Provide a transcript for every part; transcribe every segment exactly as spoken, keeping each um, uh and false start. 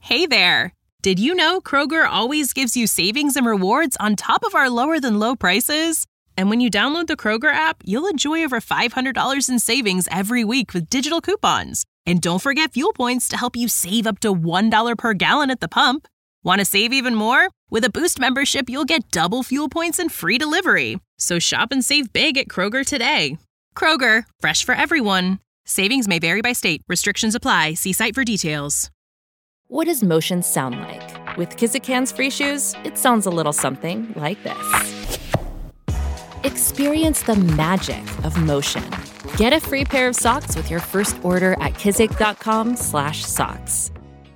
Hey there! Did you know Kroger always gives you savings and rewards on top of our lower-than-low prices? And when you download the Kroger app, you'll enjoy over five hundred dollars in savings every week with digital coupons. And don't forget fuel points to help you save up to one dollar per gallon at the pump. Want to save even more? With a Boost membership, you'll get double fuel points and free delivery. So shop and save big at Kroger today. Kroger, fresh for everyone. Savings may vary by state. Restrictions apply. See site for details. What does motion sound like? With Kizikans free shoes, it sounds a little something like this. Experience the magic of motion. Get a free pair of socks with your first order at kizik.com slash socks.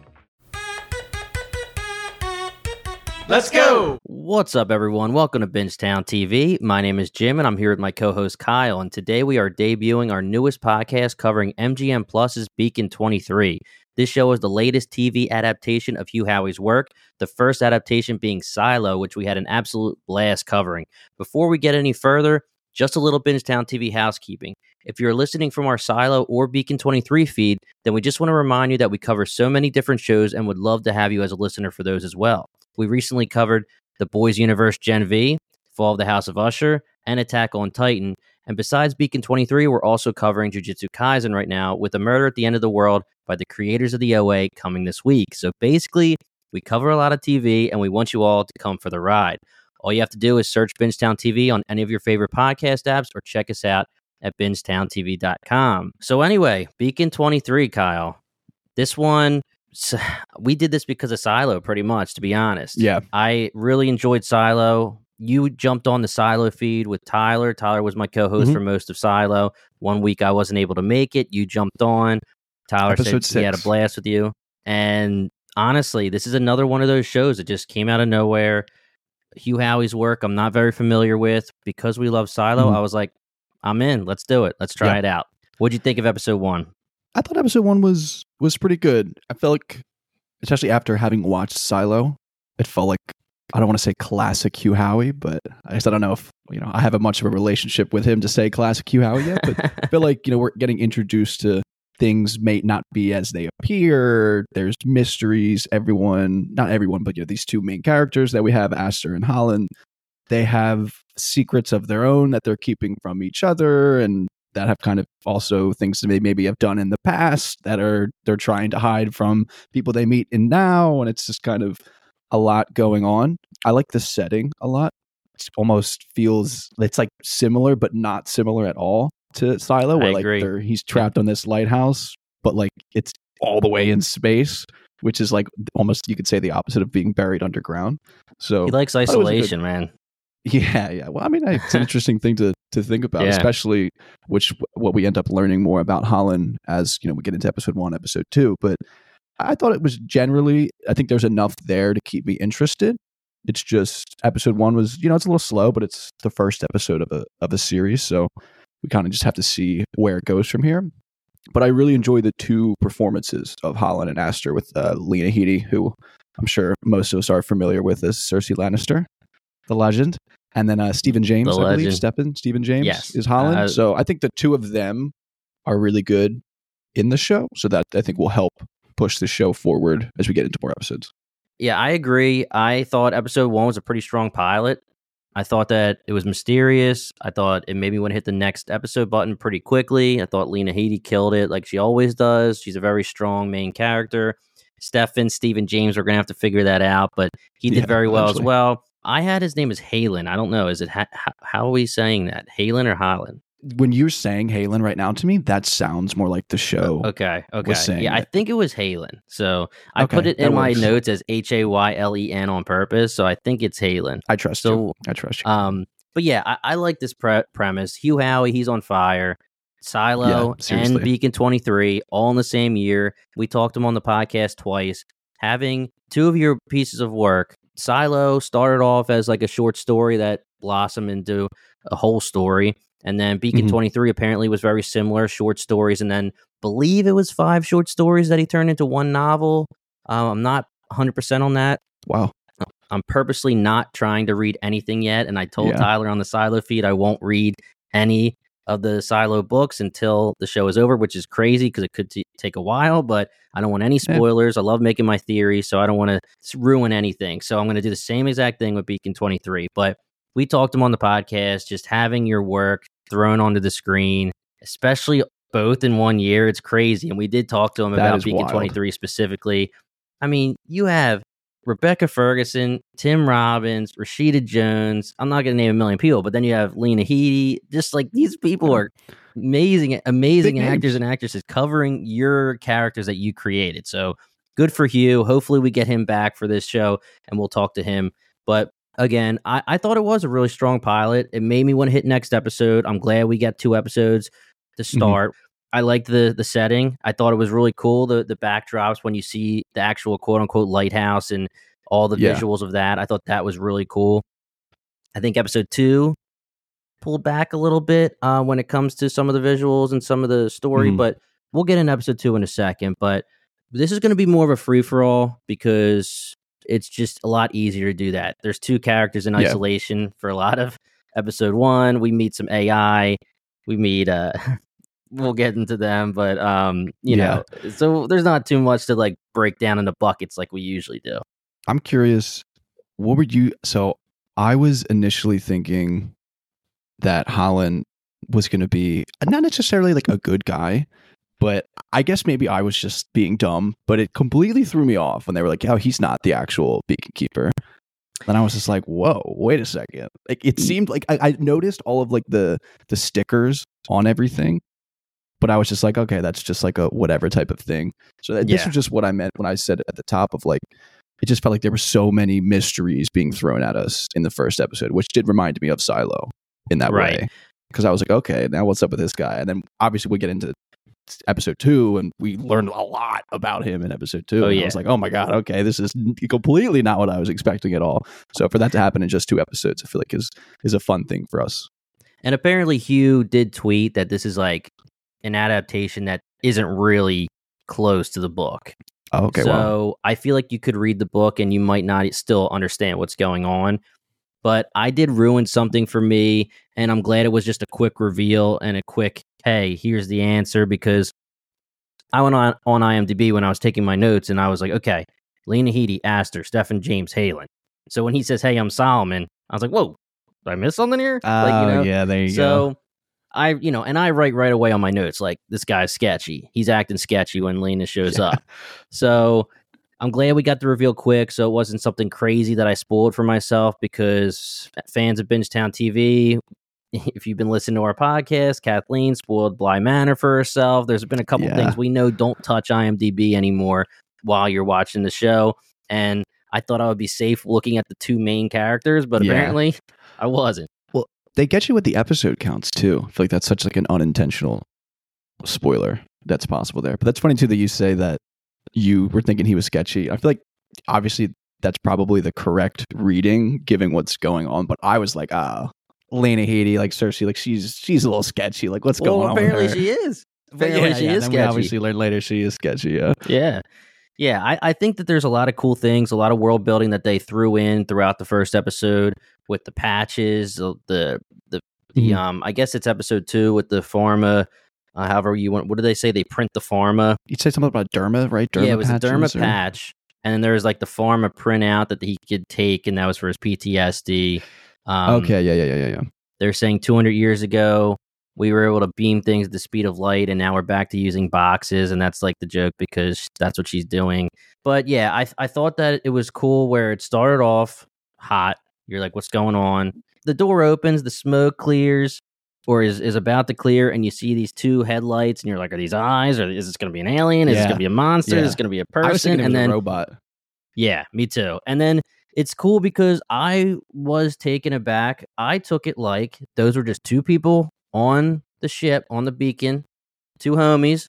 Let's go! What's up, everyone? Welcome to Bingetown T V. My name is Jim, and I'm here with my co-host Kyle, and today we are debuting our newest podcast covering M G M Plus's Beacon twenty-three. This show is the latest T V adaptation of Hugh Howey's work, the first adaptation being Silo, which we had an absolute blast covering. Before we get any further, just a little Bingetown T V housekeeping. If you're listening from our Silo or Beacon twenty-three feed, then we just want to remind you that we cover so many different shows and would love to have you as a listener for those as well. We recently covered The Boys Universe Gen V, Fall of the House of Usher, and Attack on Titan. And besides Beacon twenty-three, we're also covering Jujutsu Kaisen right now with A Murder at the End of the World by the creators of the O A coming this week. So basically, we cover a lot of T V, and we want you all to come for the ride. All you have to do is search Bingetown T V on any of your favorite podcast apps or check us out at bingetown t v dot com. So anyway, Beacon twenty-three, Kyle. This one, we did this because of Silo, pretty much, to be honest. Yeah. I really enjoyed Silo. You jumped on the Silo feed with Tyler. Tyler was my co-host mm-hmm. for most of Silo. One week I wasn't able to make it. You jumped on. Tyler Episode said six. He had a blast with you. And honestly, this is another one of those shows that just came out of nowhere. Hugh Howey's work I'm not very familiar with. Because we love Silo, mm-hmm. I was like, I'm in. Let's do it. Let's try yeah. it out. What'd you think of episode one? I thought episode one was was pretty good. I felt like, especially after having watched Silo, it felt like, I don't want to say classic Hugh Howey, but I guess I don't know if, you know, I have a much of a relationship with him to say classic Hugh Howey yet, but I feel like, you know, we're getting introduced to things may not be as they appear. There's mysteries. Everyone, not everyone, but, you know, these two main characters that we have, Aster and Holland, they have secrets of their own that they're keeping from each other, and that have kind of also things that they maybe have done in the past that are they're trying to hide from people they meet in now, and it's just kind of a lot going on. I like the setting a lot. It almost feels it's like similar but not similar at all to Silo, where I like agree. they're, he's trapped on this lighthouse, but like it's all the way in space, which is like almost you could say the opposite of being buried underground. So he likes isolation, good, man. Yeah, yeah. Well, I mean, it's an interesting thing to to think about, yeah. especially which what we end up learning more about Holland as, you know, we get into episode one, episode two. But I thought it was generally, I think there's enough there to keep me interested. It's just episode one was, you know, it's a little slow, but it's the first episode of a of a series, so we kind of just have to see where it goes from here. But I really enjoy the two performances of Holland and Aster with uh, Lena Headey, who I'm sure most of us are familiar with as Cersei Lannister, the legend. And then uh, Stephen James, the I legend. believe, Stephen, Stephen James yes. is Holland. Uh, so I think the two of them are really good in the show. So that I think will help push the show forward as we get into more episodes. Yeah, I agree. I thought episode one was a pretty strong pilot. I thought that it was mysterious. I thought it made me want to hit the next episode button pretty quickly. I thought Lena Headey killed it like she always does. She's a very strong main character. Stephen, Stephen James, we're going to have to figure that out, but he did yeah, very well eventually. as well. I had his name as Halen. I don't know. Is it ha- how are we saying that? Halen or Holland? When you're saying Halen right now to me, that sounds more like the show. Okay. Okay. Yeah, it. I think it was Halen. So I okay, put it in my works. notes as H A Y L E N on purpose. So I think it's Halen. I trust so, you. I trust you. Um, but yeah, I, I like this pre- premise. Hugh Howey, he's on fire. Silo yeah, and Beacon twenty-three all in the same year. We talked him on the podcast twice. Having two of your pieces of work, Silo started off as like a short story that blossomed into a whole story. And then Beacon mm-hmm. twenty-three apparently was very similar, short stories. And then believe it was five short stories that he turned into one novel. Um, I'm not one hundred percent on that. Wow. I'm purposely not trying to read anything yet. And I told yeah. Tyler on the Silo feed I won't read any of the Silo books until the show is over, which is crazy because it could t- take a while, but I don't want any spoilers. Yeah. I love making my theories, so I don't want to ruin anything. So I'm going to do the same exact thing with Beacon twenty-three. But we talked to him on the podcast, just having your work thrown onto the screen, especially both in one year. It's crazy. And we did talk to him that about Beacon wild. twenty-three specifically. I mean, you have Rebecca Ferguson, Tim Robbins, Rashida Jones. I'm not going to name a million people, but then you have Lena Headey. Just like these people are amazing, amazing Big actors names. And actresses covering your characters that you created. So good for Hugh. Hopefully we get him back for this show and we'll talk to him. But again, I, I thought it was a really strong pilot. It made me want to hit next episode. I'm glad we got two episodes to start. Mm-hmm. I liked the the setting. I thought it was really cool. The the backdrops when you see the actual quote unquote lighthouse and all the yeah. visuals of that. I thought that was really cool. I think episode two pulled back a little bit uh, when it comes to some of the visuals and some of the story, mm-hmm. but we'll get in episode two in a second. But this is going to be more of a free for all because it's just a lot easier to do that. There's two characters in isolation yeah. for a lot of episode one. We meet some A I. We meet. Uh, We'll get into them, but um, you yeah. know, so there's not too much to like break down into buckets like we usually do. I'm curious, what were you? So I was initially thinking that Holland was going to be not necessarily like a good guy, but I guess maybe I was just being dumb. But it completely threw me off when they were like, "Oh, he's not the actual Beacon Keeper." Then I was just like, "Whoa, wait a second!" Like it seemed like I, I noticed all of like the the stickers on everything. But I was just like, okay, that's just like a whatever type of thing. So this yeah. was just what I meant when I said at the top of like, it just felt like there were so many mysteries being thrown at us in the first episode, which did remind me of Silo in that right. way. Because I was like, okay, now what's up with this guy? And then obviously we get into episode two and we learned a lot about him in episode two. Oh, and yeah. I was like, oh my God, okay, this is completely not what I was expecting at all. So for that to happen in just two episodes, I feel like is is a fun thing for us. And apparently Hugh did tweet that this is like an adaptation that isn't really close to the book. Oh, okay. So wow. I feel like you could read the book and you might not still understand what's going on. But I did ruin something for me, and I'm glad it was just a quick reveal and a quick, hey, here's the answer, because I went on, on IMDb when I was taking my notes, and I was like, okay, Lena Headey, Astor, Stephen James, Halen. So when he says, hey, I'm Solomon, I was like, whoa, did I miss something here? Oh, uh, like, you know? Yeah, there you so, go. So I, you know, and I write right away on my notes, like, this guy's sketchy. He's acting sketchy when Lena shows yeah. up. So I'm glad we got the reveal quick, so it wasn't something crazy that I spoiled for myself, because fans of Bingetown T V, if you've been listening to our podcast, Kathleen spoiled Bly Manor for herself. There's been a couple yeah. things we know don't touch IMDb anymore while you're watching the show, and I thought I would be safe looking at the two main characters, but yeah. apparently I wasn't. They get you with the episode counts too. I feel like that's such like an unintentional spoiler that's possible there. But that's funny too that you say that you were thinking he was sketchy. I feel like obviously that's probably the correct reading given what's going on. But I was like, ah, oh, Lena Headey, like Cersei, like she's she's a little sketchy. Like what's well, going on? Apparently with her? she is. Apparently yeah, she yeah, is then sketchy. We obviously learned later she is sketchy. Yeah. Yeah. Yeah, I, I think that there's a lot of cool things, a lot of world building that they threw in throughout the first episode with the patches, the the the, the mm-hmm. um. I guess it's episode two with the pharma. Uh, however you want. What do they say? They print the pharma. You said something about derma, right? Derma yeah, it was a derma or... patch, and then there was like the pharma printout that he could take, and that was for his P T S D. Um, okay, yeah, yeah, yeah, yeah, yeah. They're saying two hundred years ago we were able to beam things at the speed of light, and now we're back to using boxes, and that's like the joke because that's what she's doing. But yeah, I I thought that it was cool where it started off hot. You're like, what's going on? The door opens, the smoke clears, or is, is about to clear, and you see these two headlights, and you're like, are these eyes? Or is this going to be an alien? Is yeah. this going to be a monster? Yeah. Is this going to be a person? I was thinking it was and then, a robot. Yeah, me too. And then it's cool because I was taken aback. I took it like those were just two people on the ship, on the Beacon, two homies,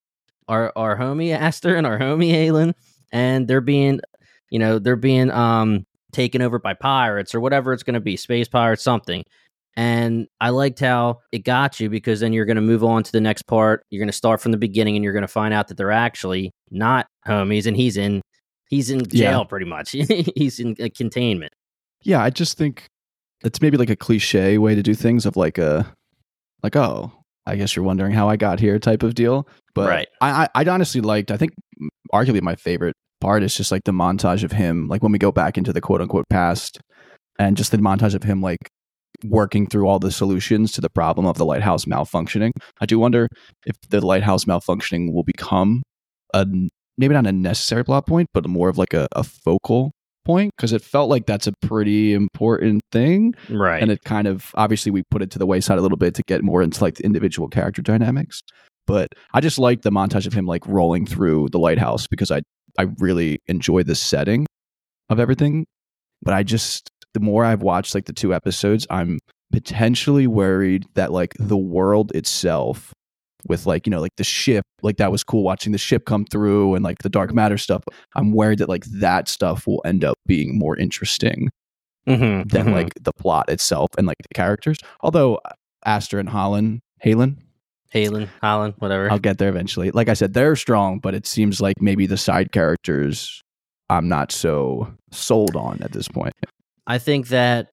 our our homie Astor and our homie Halen, and they're being, you know, they're being um taken over by pirates or whatever it's going to be, space pirates, something. And I liked how it got you, because then you're going to move on to the next part. You're going to start from the beginning, and you're going to find out that they're actually not homies, and he's in he's in jail yeah. pretty much. He's in a containment. Yeah, I just think it's maybe like a cliche way to do things of like a like, oh, I guess you're wondering how I got here type of deal. But Right. I, I, I honestly liked, I think arguably my favorite part is just like the montage of him, like when we go back into the quote unquote past and just the montage of him like working through all the solutions to the problem of the lighthouse malfunctioning. I do wonder if the lighthouse malfunctioning will become a, maybe not a necessary plot point, but more of like a, a focal point, because it felt like that's a pretty important thing. Right. And it kind of, obviously we put it to the wayside a little bit to get more into like the individual character dynamics. But I just like the montage of him like rolling through the lighthouse because I, I really enjoy the setting of everything. But I just, the more I've watched like the two episodes, I'm potentially worried that like the world itself with like, you know, like the ship, like that was cool watching the ship come through and like the dark matter stuff. I'm worried that like that stuff will end up being more interesting mm-hmm, than mm-hmm. like the plot itself and like the characters. Although Aster and Holland, Halen, Halen, Holland, whatever. I'll get there eventually. Like I said, they're strong, but it seems like maybe the side characters I'm not so sold on at this point. I think that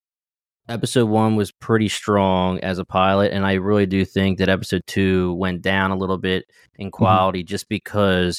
episode one was pretty strong as a pilot, and I really do think that episode two went down a little bit in quality mm-hmm. just because,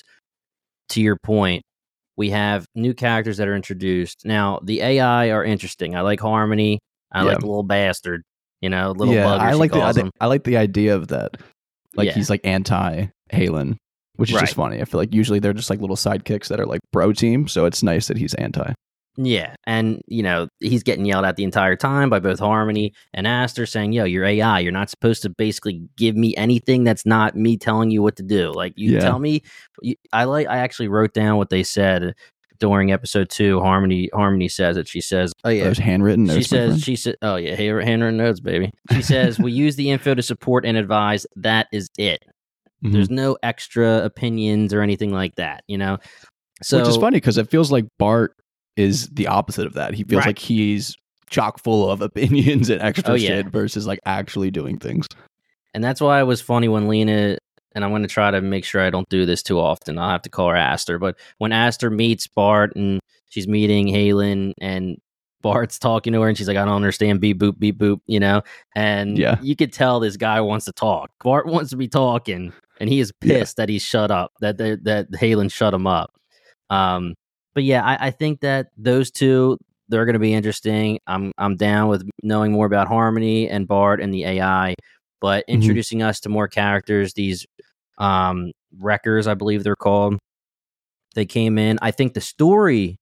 to your point, we have new characters that are introduced. Now, the A I are interesting. I like Harmony. I yeah. like the little bastard, you know, little yeah, bugger, I like she calls the, him. I like the idea of that. Like, yeah. he's like anti-Halen, which is right. just funny. I feel like usually they're just like little sidekicks that are like bro team, so it's nice that he's anti. Yeah, and, you know, he's getting yelled at the entire time by both Harmony and Aster saying, yo, you're A I. You're not supposed to basically give me anything that's not me telling you what to do. Like, you yeah. tell me. You, I like. I actually wrote down what they said during episode two. Harmony Harmony says it. She says, oh, yeah. Those handwritten notes. She says, she said, oh, yeah, handwritten notes, baby. She says, we use the info to support and advise. That is it. Mm-hmm. There's no extra opinions or anything like that, you know? So, which is funny because it feels like Bart is the opposite of that. He feels right. like he's chock full of opinions and extra oh, yeah. shit versus like actually doing things. And that's why it was funny when Lena, and I'm going to try to make sure I don't do this too often. I'll have to call her Aster. But when Aster meets Bart and she's meeting Halen and Bart's talking to her and she's like, I don't understand, beep, boop, beep, boop, you know? And yeah. you could tell this guy wants to talk. Bart wants to be talking and he is pissed yeah. that he's shut up, that, that, that Halen shut him up. Um, But yeah, I, I think that those two, they're going to be interesting. I'm I'm down with knowing more about Harmony and Bart and the A I, but introducing mm-hmm. us to more characters, these um, wreckers, I believe they're called. They came in. I think the story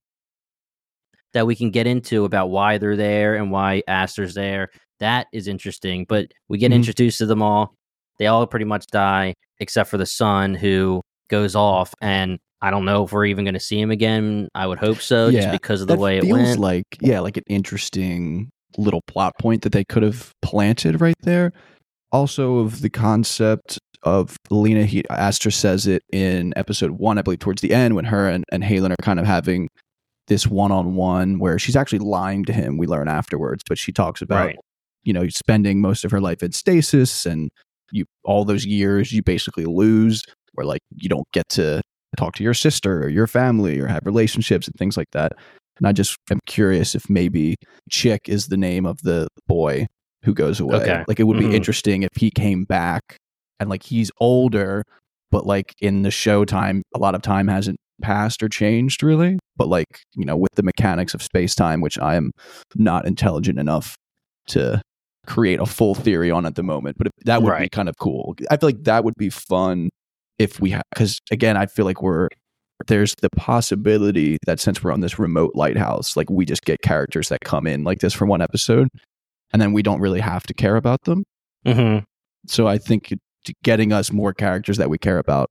that we can get into about why they're there and why Aster's there, that is interesting. But we get mm-hmm. introduced to them all. They all pretty much die, except for the son who goes off, and I don't know if we're even going to see him again. I would hope so, yeah, just because of the way it went. Like, yeah, like an interesting little plot point that they could have planted right there. Also, of the concept of Lena, he, Aster says it in episode one, I believe, towards the end, when her and, and Halen are kind of having this one-on-one where she's actually lying to him. We learn afterwards, but she talks about, right. you know, spending most of her life in stasis, and you all those years you basically lose, where like you don't get to talk to your sister or your family or have relationships and things like that. And I just am curious if maybe Chick is the name of the boy who goes away. Okay. Like, it would be mm-hmm. interesting if he came back and like he's older, but like in the showtime, a lot of time hasn't passed or changed really. But like, you know, with the mechanics of space time, which I am not intelligent enough to create a full theory on at the moment, but if, that would right. be kind of cool. I feel like that would be fun if we have, because again, I feel like we're, there's the possibility that since we're on this remote lighthouse, like we just get characters that come in like this for one episode and then we don't really have to care about them. Mm-hmm. So I think getting us more characters that we care about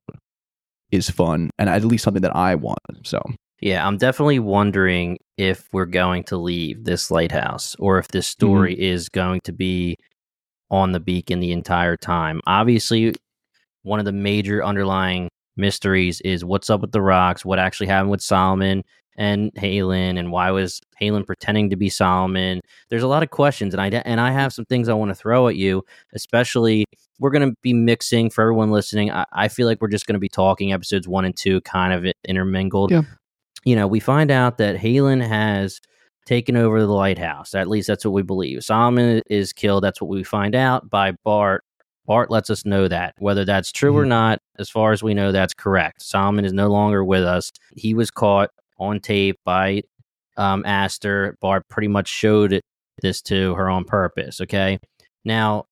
is fun, and at least something that I want. So yeah, I'm definitely wondering if we're going to leave this lighthouse or if this story mm-hmm. is going to be on the Beacon the entire time. Obviously, one of the major underlying mysteries is what's up with the rocks, what actually happened with Solomon and Halen, and why was Halen pretending to be Solomon. There's a lot of questions, and I and I have some things I want to throw at you, especially we're going to be mixing for everyone listening. I, I feel like we're just going to be talking episodes one and two kind of intermingled. Yeah. You know, we find out that Halen has taken over the lighthouse. At least that's what we believe. Solomon is killed. That's what we find out by Bart Bart lets us know that. Whether that's true mm-hmm. or not, as far as we know, that's correct. Solomon is no longer with us. He was caught on tape by um, Aster. Bart pretty much showed it, this to her on purpose, okay? Now,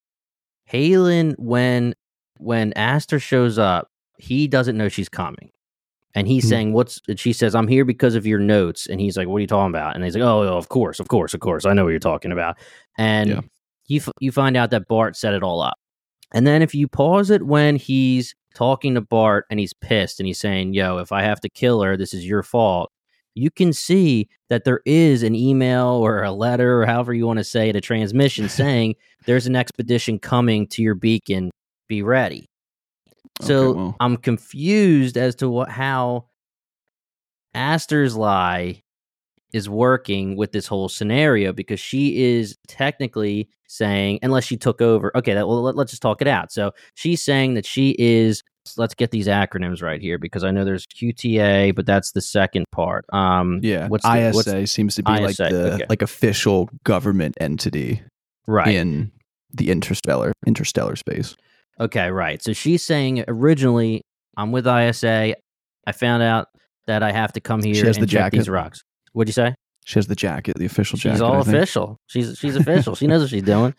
Halen, when when Aster shows up, he doesn't know she's coming. And he's mm-hmm. saying, what's, she says, I'm here because of your notes. And he's like, what are you talking about? And he's like, oh, of course, of course, of course. I know what you're talking about. And yeah. you, f- you find out that Bart set it all up. And then if you pause it when he's talking to Bart and he's pissed and he's saying, yo, if I have to kill her, this is your fault. You can see that there is an email or a letter or however you want to say it, a transmission saying there's an expedition coming to your beacon. Be ready. So okay, well. I'm confused as to what how Aster's lie is working with this whole scenario, because she is technically saying, unless she took over. Okay, that, well, let, let's just talk it out. So she's saying that she is. Let's get these acronyms right here, because I know there's Q T A, but that's the second part. Um, yeah, what's the, I S A what's, seems to be I S A, like the okay. like official government entity, right, in the interstellar interstellar space. Okay, right. So she's saying originally, I'm with I S A. I found out that I have to come here and the check jacket. these rocks. What'd you say? She has the jacket, the official jacket. She's all official. She's she's official. She knows what she's doing.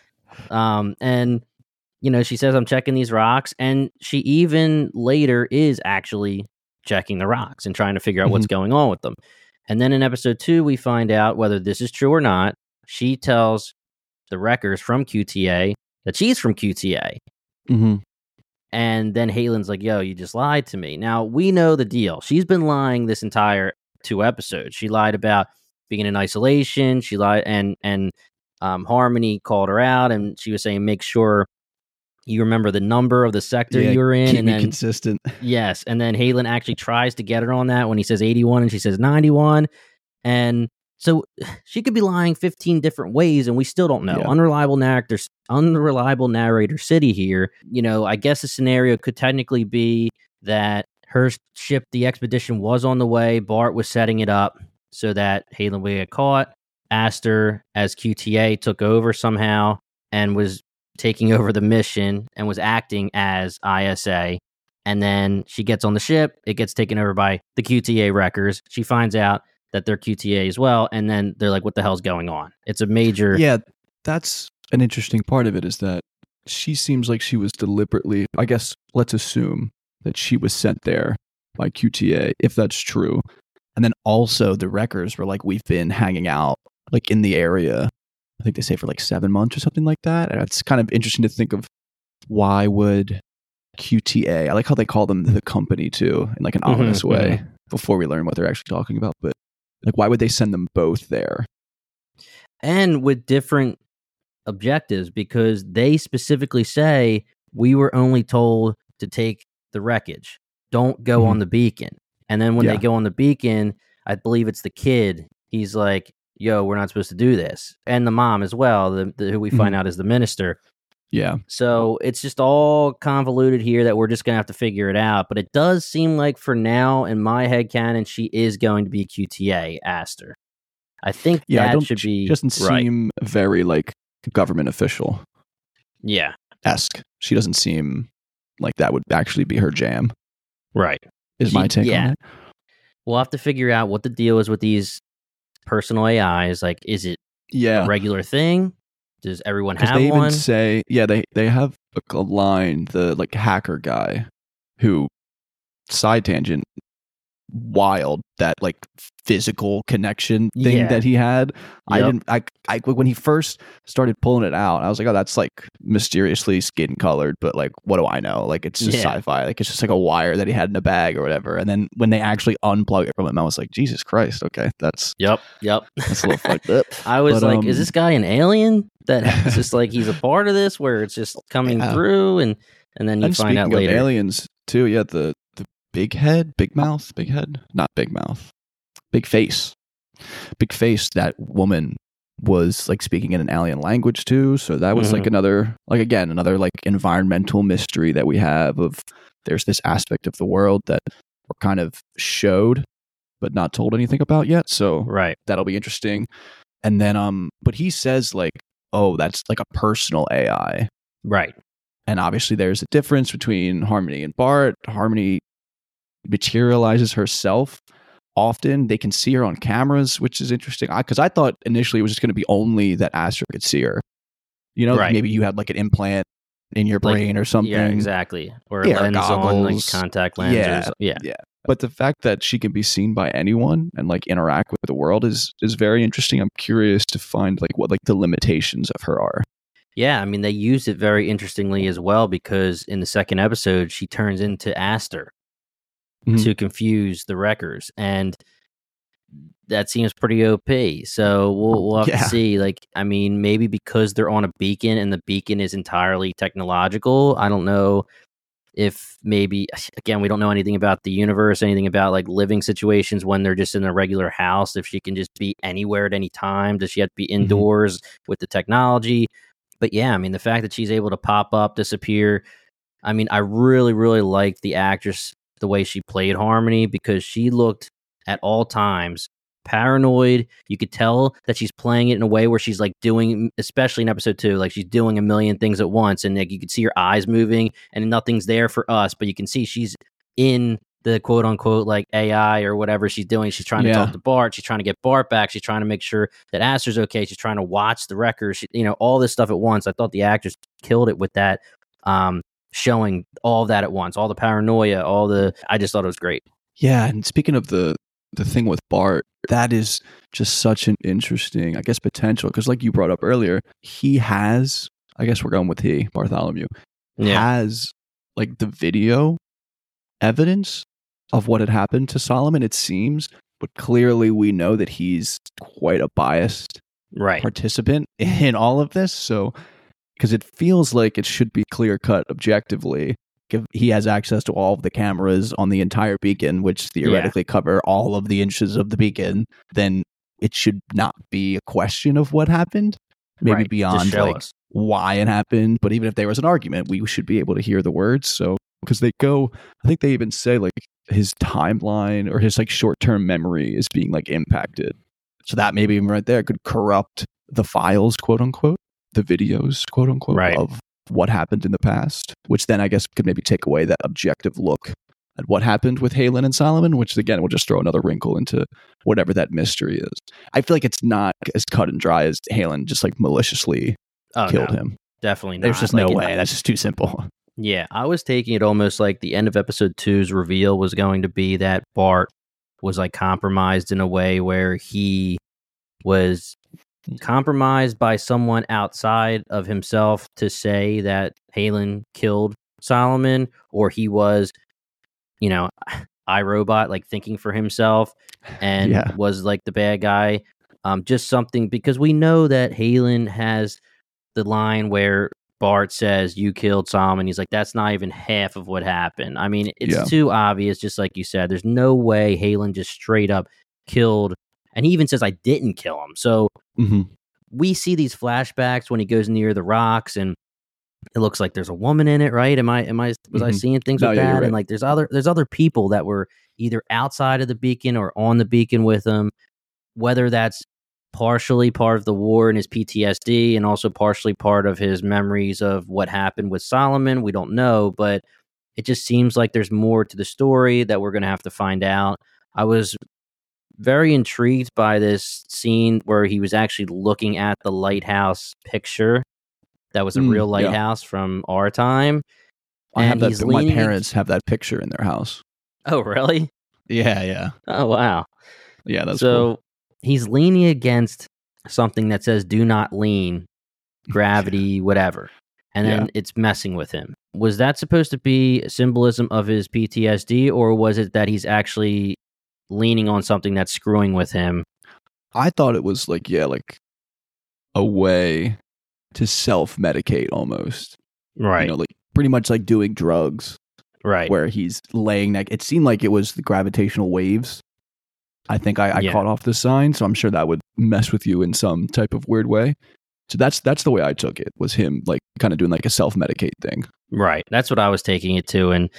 Um, and you know, she says I'm checking these rocks, and she even later is actually checking the rocks and trying to figure out mm-hmm. what's going on with them. And then in episode two, we find out whether this is true or not. She tells the wreckers from Q T A that she's from Q T A. Mm-hmm. And then Halen's like, yo, you just lied to me. Now, we know the deal. She's been lying this entire two episodes. She lied about being in isolation. She lied, and and um, Harmony called her out, and she was saying, make sure you remember the number of the sector yeah, you were in. Keep and me then, consistent. Yes. And then Halen actually tries to get her on that when he says eighty-one and she says ninety-one. And so she could be lying fifteen different ways, and we still don't know. Yeah. Unreliable narrator, unreliable narrator city here. You know, I guess the scenario could technically be that her ship, the expedition, was on the way. Bart was setting it up so that Halen would get caught. Aster, as Q T A, took over somehow and was taking over the mission and was acting as I S A. And then she gets on the ship. It gets taken over by the Q T A wreckers. She finds out that they're Q T A as well, and then they're like, what the hell's going on? It's a major... Yeah, that's an interesting part of it, is that she seems like she was deliberately... I guess, let's assume that she was sent there by Q T A, if that's true. And then also the wreckers were like, we've been hanging out like in the area, I think they say for like seven months or something like that. And it's kind of interesting to think of, why would Q T A... I like how they call them the company too, in like an mm-hmm, ominous way, mm-hmm. before we learn what they're actually talking about. But like, why would they send them both there? And with different objectives, because they specifically say, we were only told to take the wreckage. Don't go mm-hmm. on the beacon. And then when yeah. they go on the beacon, I believe it's the kid. He's like, yo, we're not supposed to do this. And the mom as well, the, the, who we mm-hmm. find out is the minister. Yeah. So it's just all convoluted here that we're just going to have to figure it out. But it does seem like for now, in my headcanon, she is going to be Q T A, Aster. I think yeah, that I don't, should be... She doesn't right. seem very, like, government official. Yeah. Esque. She doesn't seem like that would actually be her jam. Right. Is she, my take yeah. on it. We'll have to figure out what the deal is with these personal A Is. Like, is it yeah. a regular thing? Does everyone have they one? Even say, yeah, they, they have a, a line, the like hacker guy who, side tangent, wild, that like physical connection thing yeah. that he had. Yep. I didn't, I, I, when he first started pulling it out, I was like, oh, that's like mysteriously skin colored, but like, what do I know? Like, it's just yeah. sci-fi. Like, it's just like a wire that he had in a bag or whatever. And then when they actually unplug it from him, I was like, Jesus Christ, okay, that's, yep, yep. That's a little fucked up. I was but, like, um, is this guy an alien? That it's just like he's a part of this, where it's just coming yeah. through, and and then you and find out later. Of aliens too, yeah. The the big head, big mouth, big head, not big mouth, big face, big face. That woman was like speaking in an alien language too, so that was mm-hmm. like another, like again, another like environmental mystery that we have. Of there's this aspect of the world that we're kind of showed, but not told anything about yet. So right, that'll be interesting. And then, um, but he says like, oh, that's like a personal A I. Right. And obviously there's a difference between Harmony and Bart. Harmony materializes herself often. They can see her on cameras, which is interesting. Because I, I thought initially it was just going to be only that Aster could see her. You know, Right. maybe you had like an implant in your Like, brain or something. Yeah, exactly. Or Yeah, or lens on, like goggles. contact lens. Yeah, Or so- yeah. yeah. But the fact that she can be seen by anyone and like interact with the world is is very interesting. I'm curious to find like what like the limitations of her are. Yeah, I mean, they used it very interestingly as well because in the second episode, she turns into Aster Mhm. to confuse the wreckers. And that seems pretty O P. So we'll, we'll have Yeah. to see. Like, I mean, maybe because they're on a beacon and the beacon is entirely technological. I don't know if maybe, again, we don't know anything about the universe, anything about like living situations when they're just in a regular house. If she can just be anywhere at any time, does she have to be indoors with the technology? But yeah, I mean, the fact that she's able to pop up, disappear. I mean, I really, really liked the actress, the way she played Harmony, because she looked at all times paranoid. You could tell that she's playing it in a way where she's like doing, especially in episode two, like she's doing a million things at once, and like you could see her eyes moving, and nothing's there for us, but you can see she's in the quote unquote like A I or whatever she's doing. She's trying to Yeah. talk to Bart. She's trying to get Bart back. She's trying to make sure that Aster's okay. She's trying to watch the wreckers. She, you know, all this stuff at once. I thought the actress killed it with that, um, showing all of that at once, all the paranoia, all the. I just thought it was great. Yeah, and speaking of the the thing with Bart, that is just such an interesting, I guess, potential. Because like you brought up earlier, he has, I guess we're going with he, Bartholomew, has like the video evidence of what had happened to Solomon, it seems. But clearly we know that he's quite a biased right. participant in all of this. So, because it feels like it should be clear cut objectively. If he has access to all of the cameras on the entire beacon, which theoretically cover all of the inches of the beacon, then it should not be a question of what happened. Maybe Right. Just beyond show like us. why it happened. But even if there was an argument, we should be able to hear the words. So, because they go, I think they even say like his timeline or his like short term memory is being like impacted. So that maybe even right there could corrupt the files, quote unquote, the videos, quote unquote, Right. of what happened in the past, which then I guess could maybe take away that objective look at what happened with Halen and Solomon, which again will just throw another wrinkle into whatever that mystery is. I feel like it's not as cut and dry as Halen just like maliciously Oh, killed no, him. definitely not. There's just Like, no it- way. That's just too simple. Yeah, I was taking it almost like the end of episode two's reveal was going to be that Bart was like compromised in a way where he was compromised by someone outside of himself to say that Halen killed Solomon, or he was, you know, iRobot, like thinking for himself and Yeah. was like the bad guy. Um, just something, because we know that Halen has the line where Bart says, "You killed Solomon." He's like, that's not even half of what happened. I mean, it's Yeah. too obvious, just like you said. There's no way Halen just straight up killed. And he even says, I didn't kill him. So Mm-hmm. we see these flashbacks when he goes near the rocks, and it looks like there's a woman in it, right? Am I, am I, was I Mhm. seeing things No, with yeah, you're that? right. And like, there's other, there's other people that were either outside of the beacon or on the beacon with him, whether that's partially part of the war and his P T S D and also partially part of his memories of what happened with Solomon. We don't know, but it just seems like there's more to the story that we're going to have to find out. I was very intrigued by this scene where he was actually looking at the lighthouse picture. That was a Mm, real yeah. lighthouse from our time. I have And that. he's My leaning- parents have that picture in their house. Oh, really? Yeah, yeah, Oh, wow. yeah. That's so cool. he's leaning against something that says "Do not lean," gravity, whatever, and then Yeah. it's messing with him. Was that supposed to be a symbolism of his P T S D, or was it that he's actually leaning on something that's screwing with him? I thought it was like, yeah, like a way to self-medicate almost. Right, You know, like pretty much like doing drugs right. where he's laying neck. It seemed like it was the gravitational waves. I think I, I Yeah. caught off the sign, so I'm sure that would mess with you in some type of weird way. So that's that's the way I took it, was him like kind of doing like a self-medicate thing. Right. That's what I was taking it to. And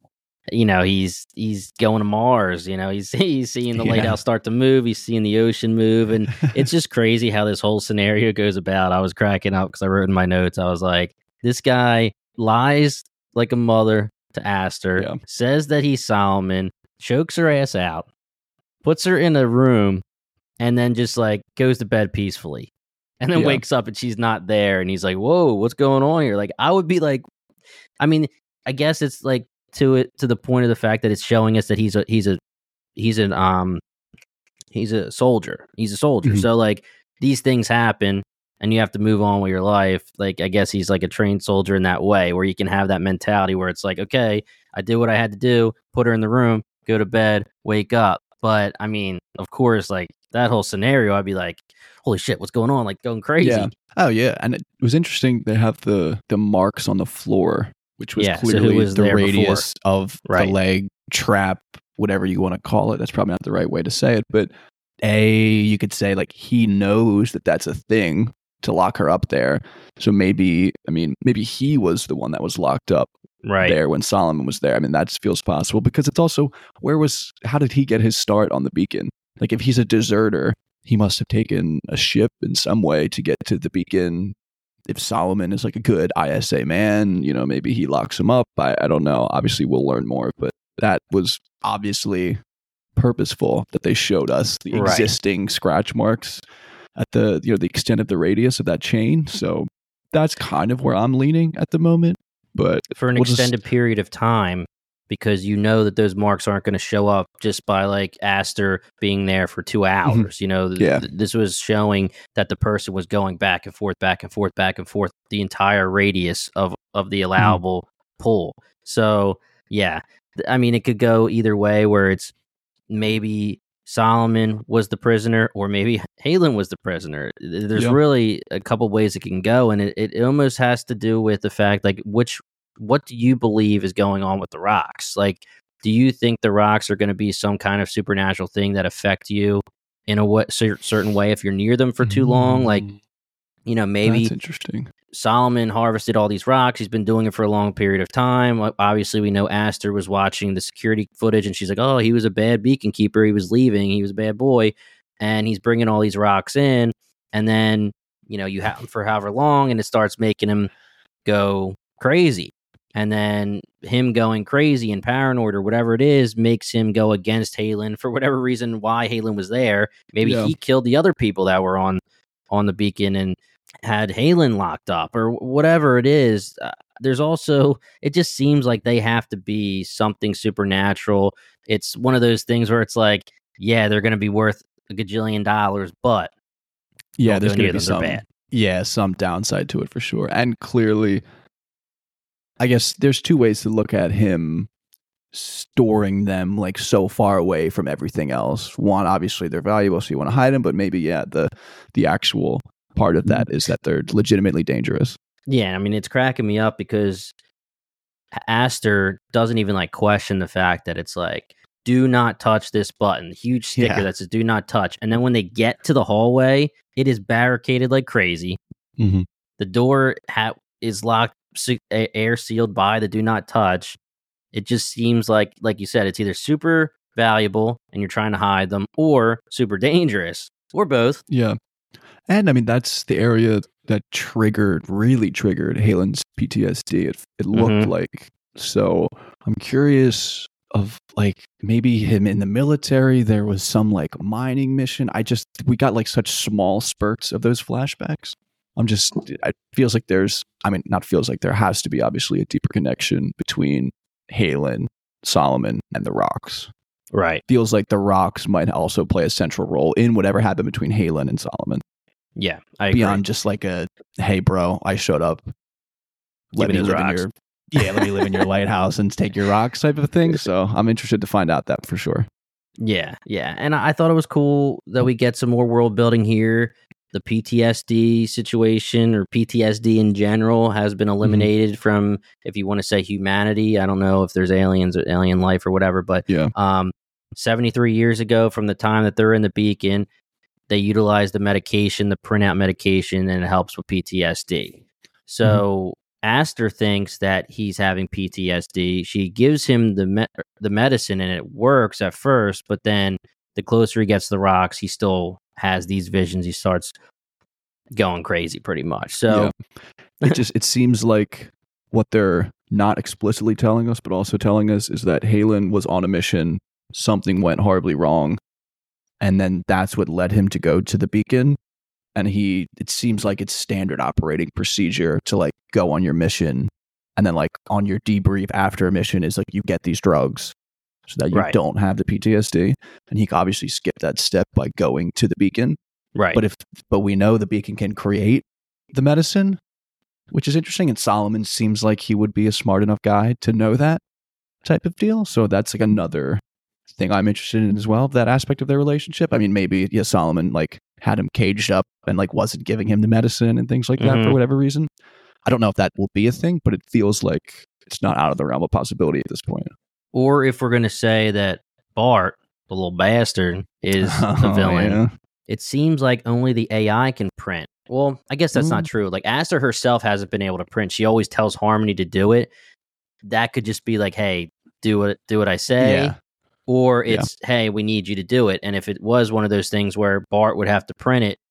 you know, he's he's going to Mars, you know, he's he's seeing the Yeah. lighthouse start to move, he's seeing the ocean move, and it's just crazy how this whole scenario goes about. I was cracking up because I wrote in my notes, I was like, this guy lies like a mother to Aster, Yeah. says that he's Solomon, chokes her ass out, puts her in a room, and then just like goes to bed peacefully. And then Yeah. wakes up and she's not there. And he's like, whoa, what's going on here? Like, I would be like, I mean, I guess it's like to it to the point of the fact that it's showing us that he's a he's a he's an um he's a soldier. He's a soldier. Mhm. So like these things happen and you have to move on with your life. Like I guess he's like a trained soldier in that way where you can have that mentality where it's like, okay, I did what I had to do, put her in the room, go to bed, wake up. But I mean, of course, like that whole scenario, I'd be like, holy shit, what's going on? Like going crazy. Yeah. Oh yeah, and it was interesting. They have the the marks on the floor, which was Yeah, so who clearly was the there radius of Right. the leg trap, whatever you want to call it. That's probably not the right way to say it, but a you could say like he knows that that's a thing to lock her up there. So maybe, I mean, maybe he was the one that was locked up Right. there when Solomon was there. I mean, that feels possible because it's also where was how did he get his start on the Beacon? Like if he's a deserter, he must have taken a ship in some way to get to the Beacon. If Solomon is like a good I S A man, you know, maybe he locks him up. I, I don't know. Obviously, we'll learn more, but that was obviously purposeful that they showed us the Right. existing scratch marks at the, you know, the extent of the radius of that chain. So that's kind of where I'm leaning at the moment. But For an we'll just- extended period of time, because you know that those marks aren't going to show up just by like Aster being there for two hours. You know, th- Yeah. th- this was showing that the person was going back and forth, back and forth, back and forth the entire radius of, of the allowable pull. So, yeah, th- I mean, it could go either way where it's maybe Solomon was the prisoner or maybe Halen was the prisoner. Th- There's Yeah. really a couple ways it can go. And it, it almost has to do with the fact, like, which what do you believe is going on with the rocks? Like, do you think the rocks are going to be some kind of supernatural thing that affect you in a wa- cer- certain way if you're near them for too long? Like, you know, maybe That's interesting. Solomon harvested all these rocks. He's been doing it for a long period of time. O- Obviously, we know Aster was watching the security footage and she's like, oh, he was a bad beacon keeper. He was leaving. He was a bad boy. And he's bringing all these rocks in. And then, you know, you have him for however long and it starts making him go crazy. And then him going crazy and paranoid or whatever it is makes him go against Halen for whatever reason why Halen was there. Maybe Yeah. he killed the other people that were on on the beacon and had Halen locked up or whatever it is. Uh, there's also, it just seems like they have to be something supernatural. It's one of those things where it's like, yeah, they're going to be worth a gajillion dollars, but Yeah, don't there's go going near to be them, they're some, bad. yeah, some downside to it for sure. And clearly, I guess there's two ways to look at him storing them like so far away from everything else. One, obviously they're valuable, so you want to hide them, but maybe, yeah, the the actual part of that is that they're legitimately dangerous. Yeah, I mean, it's cracking me up because Aster doesn't even like question the fact that it's like, do not touch this button. Huge sticker Yeah. that says do not touch. And then when they get to the hallway, it is barricaded like crazy. Mm-hmm. The door ha- is locked, se- a- air sealed by the do not touch. It just seems like, like you said, it's either super valuable and you're trying to hide them or super dangerous or both. Yeah. And I mean, that's the area that triggered, really triggered Halen's P T S D. It, it looked Mhm. like. So I'm curious of like maybe him in the military. There was some like mining mission. I just, we got like such small spurts of those flashbacks. I'm just, it feels like there's, I mean, not feels like there has to be obviously a deeper connection between Halen, Solomon, and the rocks. Right. Feels like the rocks might also play a central role in whatever happened between Halen and Solomon. Yeah. I agree. Beyond just like a, hey, bro, I showed up. Let Give me me those live in rocks. your, yeah, let me live in your lighthouse and take your rocks type of thing. So I'm interested to find out that for sure. Yeah, yeah. And I I thought it was cool that we get some more world building here. The P T S D situation or P T S D in general has been eliminated from, if you want to say humanity. I don't know if there's aliens or alien life or whatever, but Yeah. um, seventy-three years ago from the time that they're in the beacon, they utilize the medication, the printout medication, and it helps with P T S D. So Aster thinks that he's having P T S D. She gives him the me- the medicine and it works at first, but then the closer he gets to the rocks, he still has these visions. He starts going crazy pretty much. So it just, it seems like what they're not explicitly telling us, but also telling us is that Halen was on a mission. Something went horribly wrong. And then that's what led him to go to the beacon. And he, it seems like it's standard operating procedure to like go on your mission. And then like on your debrief after a mission is like you get these drugs so that you Right. don't have the P T S D. And he obviously skipped that step by going to the beacon. Right. But if, but we know the beacon can create the medicine, which is interesting. And Solomon seems like he would be a smart enough guy to know that type of deal. So that's like another thing I'm interested in as well, that aspect of their relationship. I mean, maybe yeah, Solomon like had him caged up and like wasn't giving him the medicine and things like that Mhm. for whatever reason. I don't know if that will be a thing, but it feels like it's not out of the realm of possibility at this point. Or if we're going to say that Bart, the little bastard, is the Oh, villain, yeah. it seems like only the A I can print. Well, I guess that's not Mm. true. Like Aster herself hasn't been able to print. She always tells Harmony to do it. That could just be like, hey, do what do what I say. Yeah. Or Yeah. it's, hey, we need you to do it. And if it was one of those things where Bart would have to print it,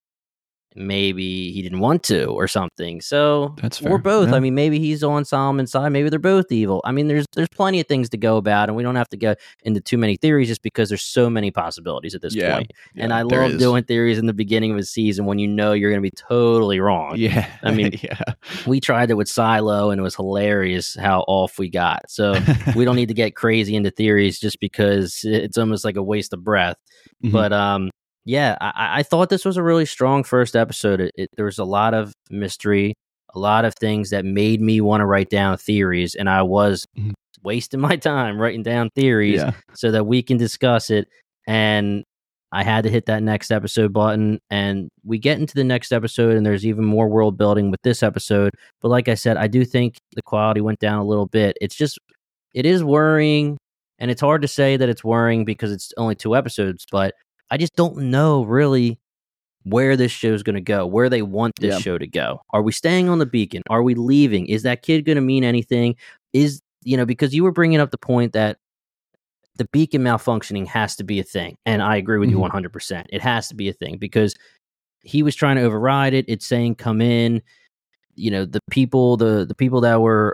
maybe he didn't want to or something. So That's or fair. both. Yeah. I mean, maybe he's on Solomon's side. Maybe they're both evil. I mean, there's there's plenty of things to go about, and we don't have to go into too many theories just because there's so many possibilities at this Yeah. point. And Yeah, I there love is. doing theories in the beginning of a season when you know you're going to be totally wrong. Yeah. I mean, yeah. We tried it with Silo, and it was hilarious how off we got. So we don't need to get crazy into theories just because it's almost like a waste of breath. Mhm. But um, yeah, I, I thought this was a really strong first episode. It, it, there was a lot of mystery, a lot of things that made me want to write down theories, and I was Mhm. wasting my time writing down theories Yeah. so that we can discuss it. And I had to hit that next episode button, and we get into the next episode, and there's even more world building with this episode. But like I said, I do think the quality went down a little bit. It's just, it is worrying, and it's hard to say that it's worrying because it's only two episodes, but I just don't know really where this show's going to go, where they want this Yeah. show to go. Are we staying on the beacon? Are we leaving? Is that kid going to mean anything? Is, you know, because you were bringing up the point that the beacon malfunctioning has to be a thing. And I agree with you Mhm. one hundred percent. It has to be a thing because he was trying to override it. It's saying, come in. You know, the people, the, the people that were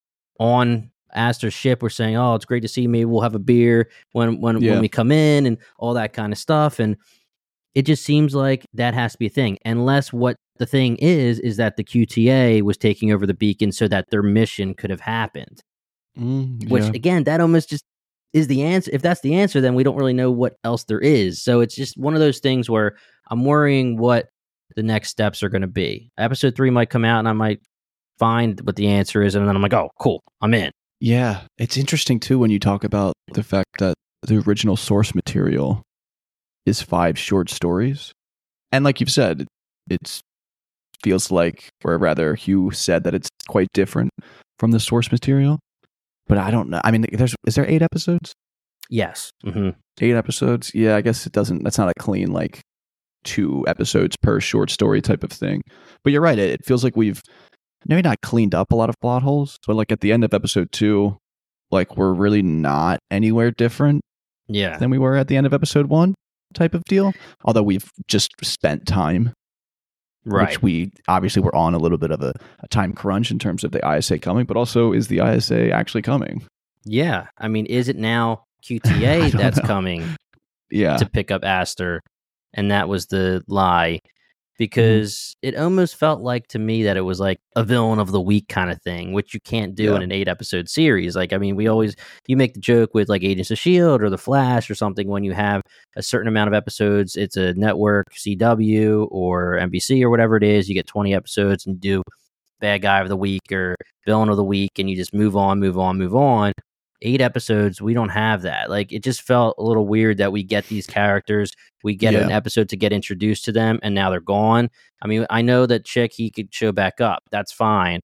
on Aster's ship were saying, oh, it's great to see me. We'll have a beer when, when, Yeah. when we come in and all that kind of stuff. And it just seems like that has to be a thing. Unless what the thing is, is that the Q T A was taking over the beacon so that their mission could have happened. Mm, Which yeah. again, that almost just is the answer. If that's the answer, then we don't really know what else there is. So it's just one of those things where I'm worrying what the next steps are going to be. Episode three might come out and I might find what the answer is. And then I'm like, oh, cool, I'm in. Yeah, it's interesting too when you talk about the fact that the original source material is five short stories. And like you've said, it feels like, or rather Hugh said that it's quite different from the source material. But I don't know. I mean, there's is there eight episodes? Yes. Mm-hmm. Eight episodes? Yeah, I guess it doesn't, that's not a clean like two episodes per short story type of thing. But you're right, it, it feels like we've maybe not cleaned up a lot of plot holes. But like at the end of episode two, like we're really not anywhere different Yeah. than we were at the end of episode one type of deal. Although we've just spent time, Right. which we obviously were on a little bit of a, a time crunch in terms of the I S A coming, but also is the I S A actually coming? Yeah. I mean, is it now Q T I A don't that's know. coming Yeah. to pick up Aster? And that was the lie. Because it almost felt like to me that it was like a villain of the week kind of thing, which you can't do Yeah. in an eight episode series. Like, I mean, we always, you make the joke with like Agents of S H I E L D or The Flash or something when you have a certain amount of episodes. It's a network, C W or N B C or whatever it is. You get twenty episodes and you do bad guy of the week or villain of the week and you just move on, move on, move on. Eight episodes, we don't have that. Like, it just felt a little weird that we get these characters, we get Yeah. an episode to get introduced to them, and now they're gone. I mean, I know that Chick, he could show back up. That's fine.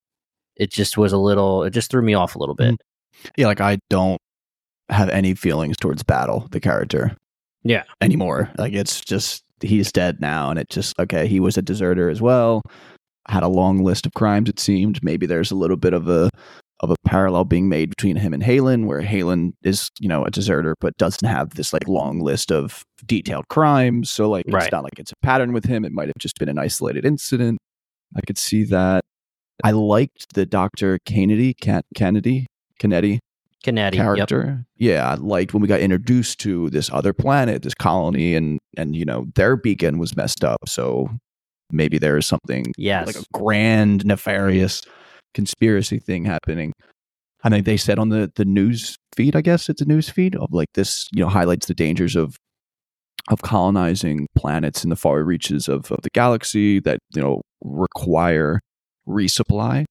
It just was a little, it just threw me off a little bit. Yeah, like I don't have any feelings towards Battle, the character, Yeah. anymore. Like it's just, he's dead now. And it just, okay, he was a deserter as well. Had a long list of crimes, it seemed. Maybe there's a little bit of a of a parallel being made between him and Halen, where Halen is, you know, a deserter, but doesn't have this like long list of detailed crimes. So like, Right. it's not like it's a pattern with him. It might have just been an isolated incident. I could see that. I liked the Doctor Kennedy, Ken- Kennedy, Kennedy Kennedy character. Yep. Yeah, I liked when we got introduced to this other planet, this colony, and and you know their beacon was messed up. So maybe there is something yes. like a grand, nefarious conspiracy thing happening. I think they said on the the news feed, I guess it's a news feed of like this, you know, highlights the dangers of of colonizing planets in the far reaches of, of the galaxy that, you know, require resupply.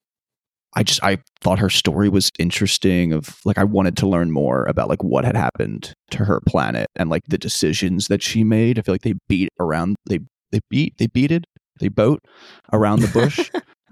I just I thought her story was interesting of like I wanted to learn more about like what had happened to her planet and like the decisions that she made. I feel like they beat around they they beat they beated they boat around the bush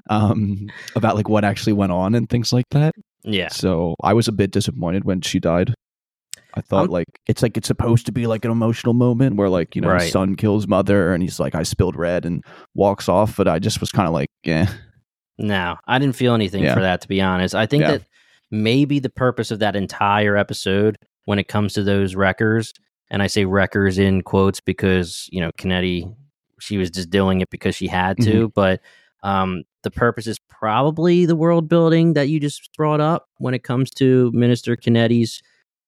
um about like what actually went on and things like that. Yeah. So I was a bit disappointed when she died. I thought um, like it's like it's supposed to be like an emotional moment where like, you know, right. son kills mother and he's like, I spilled red and walks off. But I just was kind of like, eh. No, I didn't feel anything yeah. for that, to be honest. I think yeah. that maybe the purpose of that entire episode when it comes to those wreckers, and I say wreckers in quotes because, you know, Kennedy, she was just doing it because she had to. Mm-hmm. But um, the purpose is probably the world building that you just brought up when it comes to Minister Kennedy's,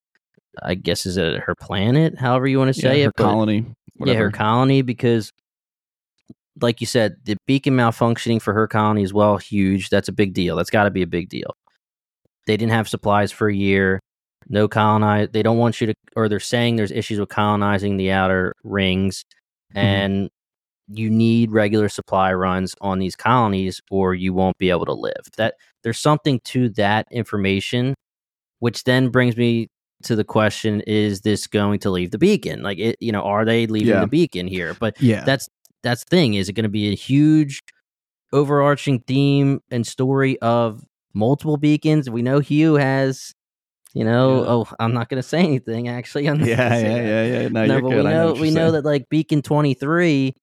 I guess, is it her planet? However you want to say yeah, it. Her but, colony. Whatever. Yeah, her colony, because like you said, the beacon malfunctioning for her colony as well, huge. That's a big deal. That's got to be a big deal. They didn't have supplies for a year. No colonize. They don't want you to, or they're saying there's issues with colonizing the outer rings, and mm-hmm. you need regular supply runs on these colonies, or you won't be able to live. That there's something to that information, which then brings me to the question: is this going to leave the beacon? Like, it, you know, are they leaving yeah. the beacon here? But yeah. that's that's the thing. Is it going to be a huge overarching theme and story of multiple beacons? We know Hugh has, you know, yeah. oh, I'm not going to say anything. Actually, I'm not yeah, gonna yeah, say yeah, yeah, yeah. No, no you're but good. we I know, know we saying. know that like Beacon twenty-three.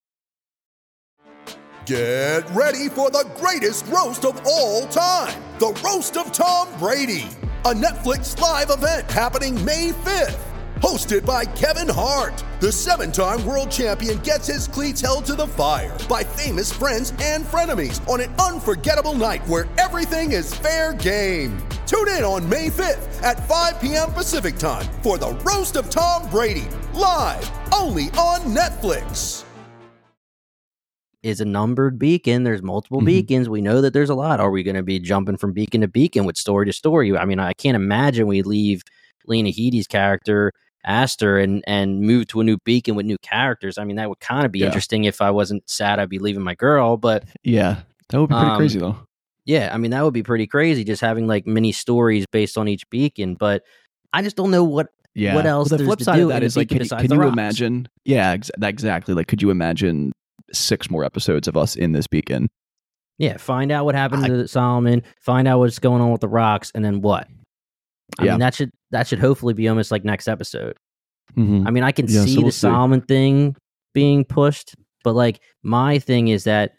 Get ready for the greatest roast of all time, the Roast of Tom Brady, a Netflix live event happening May fifth. Hosted by Kevin Hart, the seven-time world champion gets his cleats held to the fire by famous friends and frenemies on an unforgettable night where everything is fair game. Tune in on May fifth at five p.m. Pacific time for the Roast of Tom Brady, live only on Netflix. Is a numbered beacon. There's multiple mm-hmm. beacons. We know that there's a lot. Are we going to be jumping from beacon to beacon with story to story? I mean, I can't imagine we leave Lena Headey's character Aster and and move to a new beacon with new characters. I mean, that would kind of be yeah. interesting. If I wasn't sad I'd be leaving my girl, but yeah, that would be pretty um, crazy though. Yeah, I mean, that would be pretty crazy, just having like mini stories based on each beacon. But I just don't know what yeah. what else. Well, the flip side of that is like, can, can you rocks. imagine? Yeah, ex- exactly. Like, could you imagine six more episodes of us in this beacon? Yeah, find out what happened I, to Solomon. Find out what's going on with the rocks, and then what? I yeah. mean, that should that should hopefully be almost like next episode. Mm-hmm. I mean, I can yeah, see so we'll the see. Solomon thing being pushed, but like my thing is that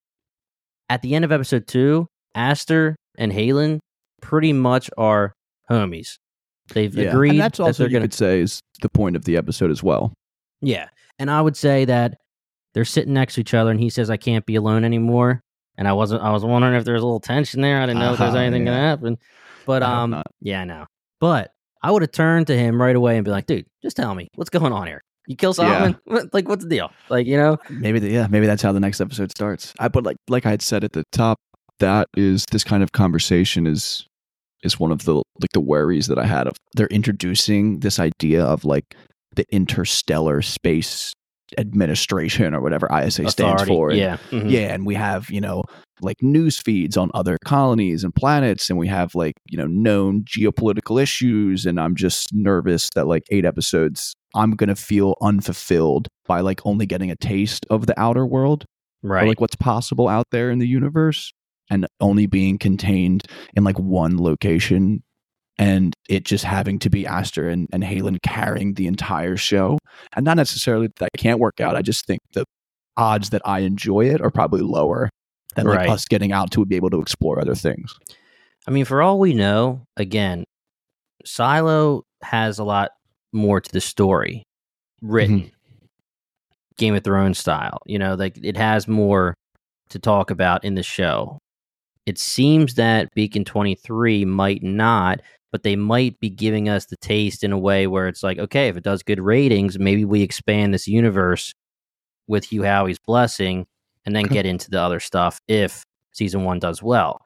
at the end of episode two, Aster and Halen pretty much are homies. They've yeah. agreed. And that's also that they're you gonna, could say is the point of the episode as well. Yeah, and I would say that they're sitting next to each other, and he says, "I can't be alone anymore." And I wasn't. I was wondering if there's a little tension there. I didn't know uh-huh, if there's anything yeah. gonna happen. But I um, yeah, I know. But I would have turned to him right away and be like, "Dude, just tell me what's going on here. You kill Solomon? Yeah. Like, what's the deal? Like, you know?" Maybe, the, yeah, maybe that's how the next episode starts. I but like, like I had said at the top, that is this kind of conversation is is one of the like the worries that I had of they're introducing this idea of like the interstellar space administration or whatever I S A Authority, stands for. And, yeah. Mm-hmm. Yeah. And we have, you know, like news feeds on other colonies and planets. And we have like, you know, known geopolitical issues. And I'm just nervous that like eight episodes, I'm going to feel unfulfilled by like only getting a taste of the outer world. Right. Or like what's possible out there in the universe and only being contained in like one location. And it just having to be Aster and, and Halen carrying the entire show. And not necessarily that can't work out. I just think the odds that I enjoy it are probably lower than like right. us getting out to be able to explore other things. I mean, for all we know, again, Silo has a lot more to the story written, mm-hmm. Game of Thrones style. You know, like it has more to talk about in the show. It seems that Beacon twenty-three might not, but they might be giving us the taste in a way where it's like, okay, if it does good ratings, maybe we expand this universe with Hugh Howey's blessing and then get into the other stuff if season one does well.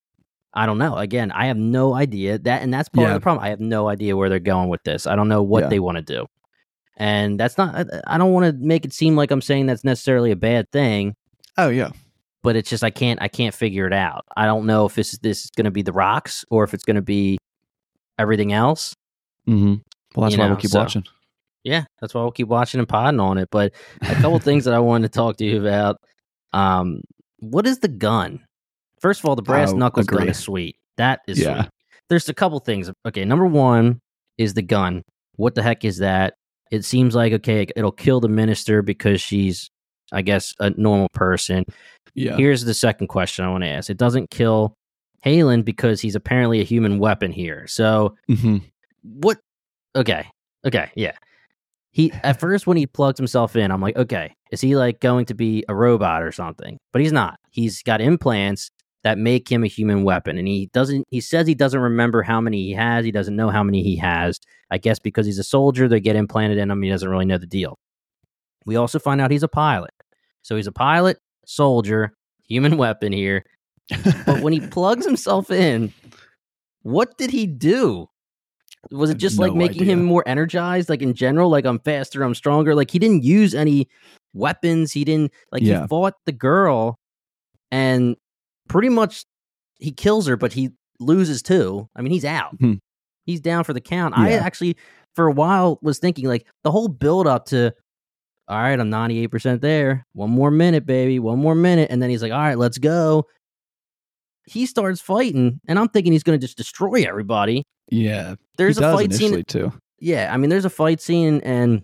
I don't know. Again, I have no idea that, and that's part yeah. of the problem. I have no idea where they're going with this. I don't know what yeah. they want to do. And that's not, I, I don't want to make it seem like I'm saying that's necessarily a bad thing. Oh yeah. But it's just I can't I can't figure it out. I don't know if this this is going to be The Rocks or if it's going to be everything else. Mm-hmm. Well, that's you why know, we'll keep so, watching. Yeah, that's why we'll keep watching and podding on it. But a couple things that I wanted to talk to you about. Um, what is the gun? First of all, the brass Oh, knuckles agree. gun is sweet. That is Yeah. sweet. There's a couple things. Okay, number one is the gun. What the heck is that? It seems like, okay, it'll kill the minister because she's, I guess, a normal person. Yeah. Here's the second question I want to ask. It doesn't kill Halen because he's apparently a human weapon here. So Mm-hmm. what? Okay. Okay. Yeah. He at first when he plugs himself in, I'm like, okay, is he like going to be a robot or something? But he's not. He's got implants that make him a human weapon, and he doesn't. He says he doesn't remember how many he has. He doesn't know how many he has. I guess because he's a soldier, they get implanted in him. He doesn't really know the deal. We also find out he's a pilot. So he's a pilot, soldier, human weapon here. But when he plugs himself in, what did he do? Was it just No like making idea. him more energized, like in general, like I'm faster, I'm stronger? Like he didn't use any weapons. He didn't, like Yeah. he fought the girl and pretty much he kills her, but he loses too. I mean, he's out. Hmm. He's down for the count. I Yeah. actually, for a while, was thinking like the whole build up to, all right, I'm ninety-eight percent there. One more minute, baby. One more minute. And then he's like, all right, let's go. He starts fighting, and I'm thinking he's going to just destroy everybody. Yeah. There's he a does fight scene. initially too. Yeah, I mean, there's a fight scene, and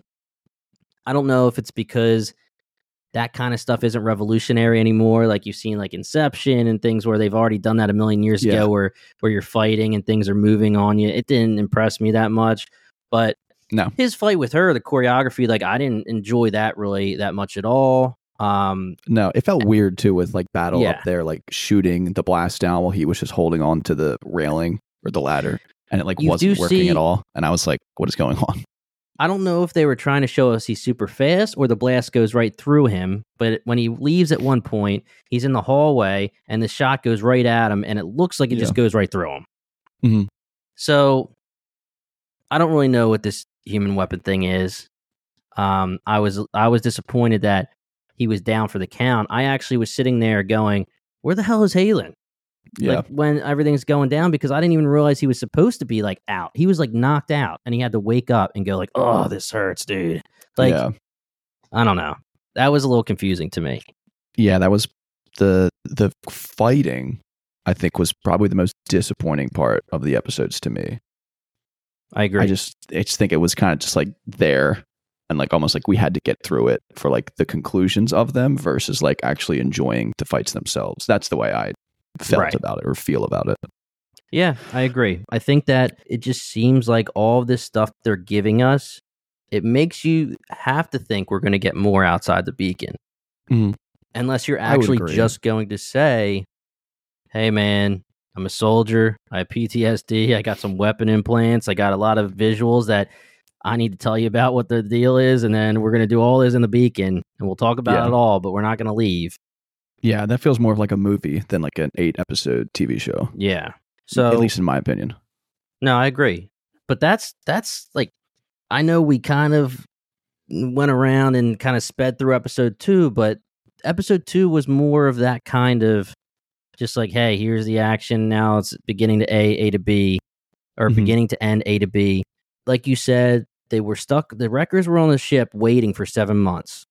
I don't know if it's because that kind of stuff isn't revolutionary anymore. Like you've seen like Inception and things where they've already done that a million years Yeah. ago where, where you're fighting and things are moving on you. It didn't impress me that much, but No. his fight with her, the choreography, like I didn't enjoy that really that much at all. Um, No, it felt weird too with like Battle Yeah. up there, like shooting the blast down while he was just holding on to the railing or the ladder, and it like You wasn't do working see- at all. And I was like, "What is going on?" I don't know if they were trying to show us he's super fast or the blast goes right through him. But when he leaves at one point, he's in the hallway and the shot goes right at him and it looks like it Yeah. just goes right through him. Mhm. So I don't really know what this human weapon thing is. Um, I was I was disappointed that he was down for the count. I actually was sitting there going, where the hell is Halen? Yeah, Like when everything's going down, because I didn't even realize he was supposed to be like out. He was like knocked out and he had to wake up and go like, oh, this hurts, dude. Like, yeah, I don't know. That was a little confusing to me. yeah. That was the the fighting. I think was probably the most disappointing part of the episodes to me. I agree. I just I just think it was kind of just like there and like almost like we had to get through it for like the conclusions of them versus like actually enjoying the fights themselves. That's the way I felt Right. about it or feel about it. Yeah, I agree. I think that it just seems like all of this stuff they're giving us, it makes you have to think we're going to get more outside the beacon. Mhm. Unless you're I would actually agree. just going to say, hey, man, I'm a soldier. I have P T S D. I got some weapon implants. I got a lot of visuals that I need to tell you about what the deal is. And then we're going to do all this in the beacon and we'll talk about Yeah. it all, but we're not going to leave. Yeah, that feels more like a movie than like an eight episode T V show. Yeah. So At least in my opinion. no, I agree. But that's that's like I know we kind of went around and kind of sped through episode two, but episode two was more of that kind of just like, hey, here's the action. Now it's beginning to A, A to B, or Mhm. beginning to end, A to B. Like you said, they were stuck. The wreckers were on the ship waiting for seven months.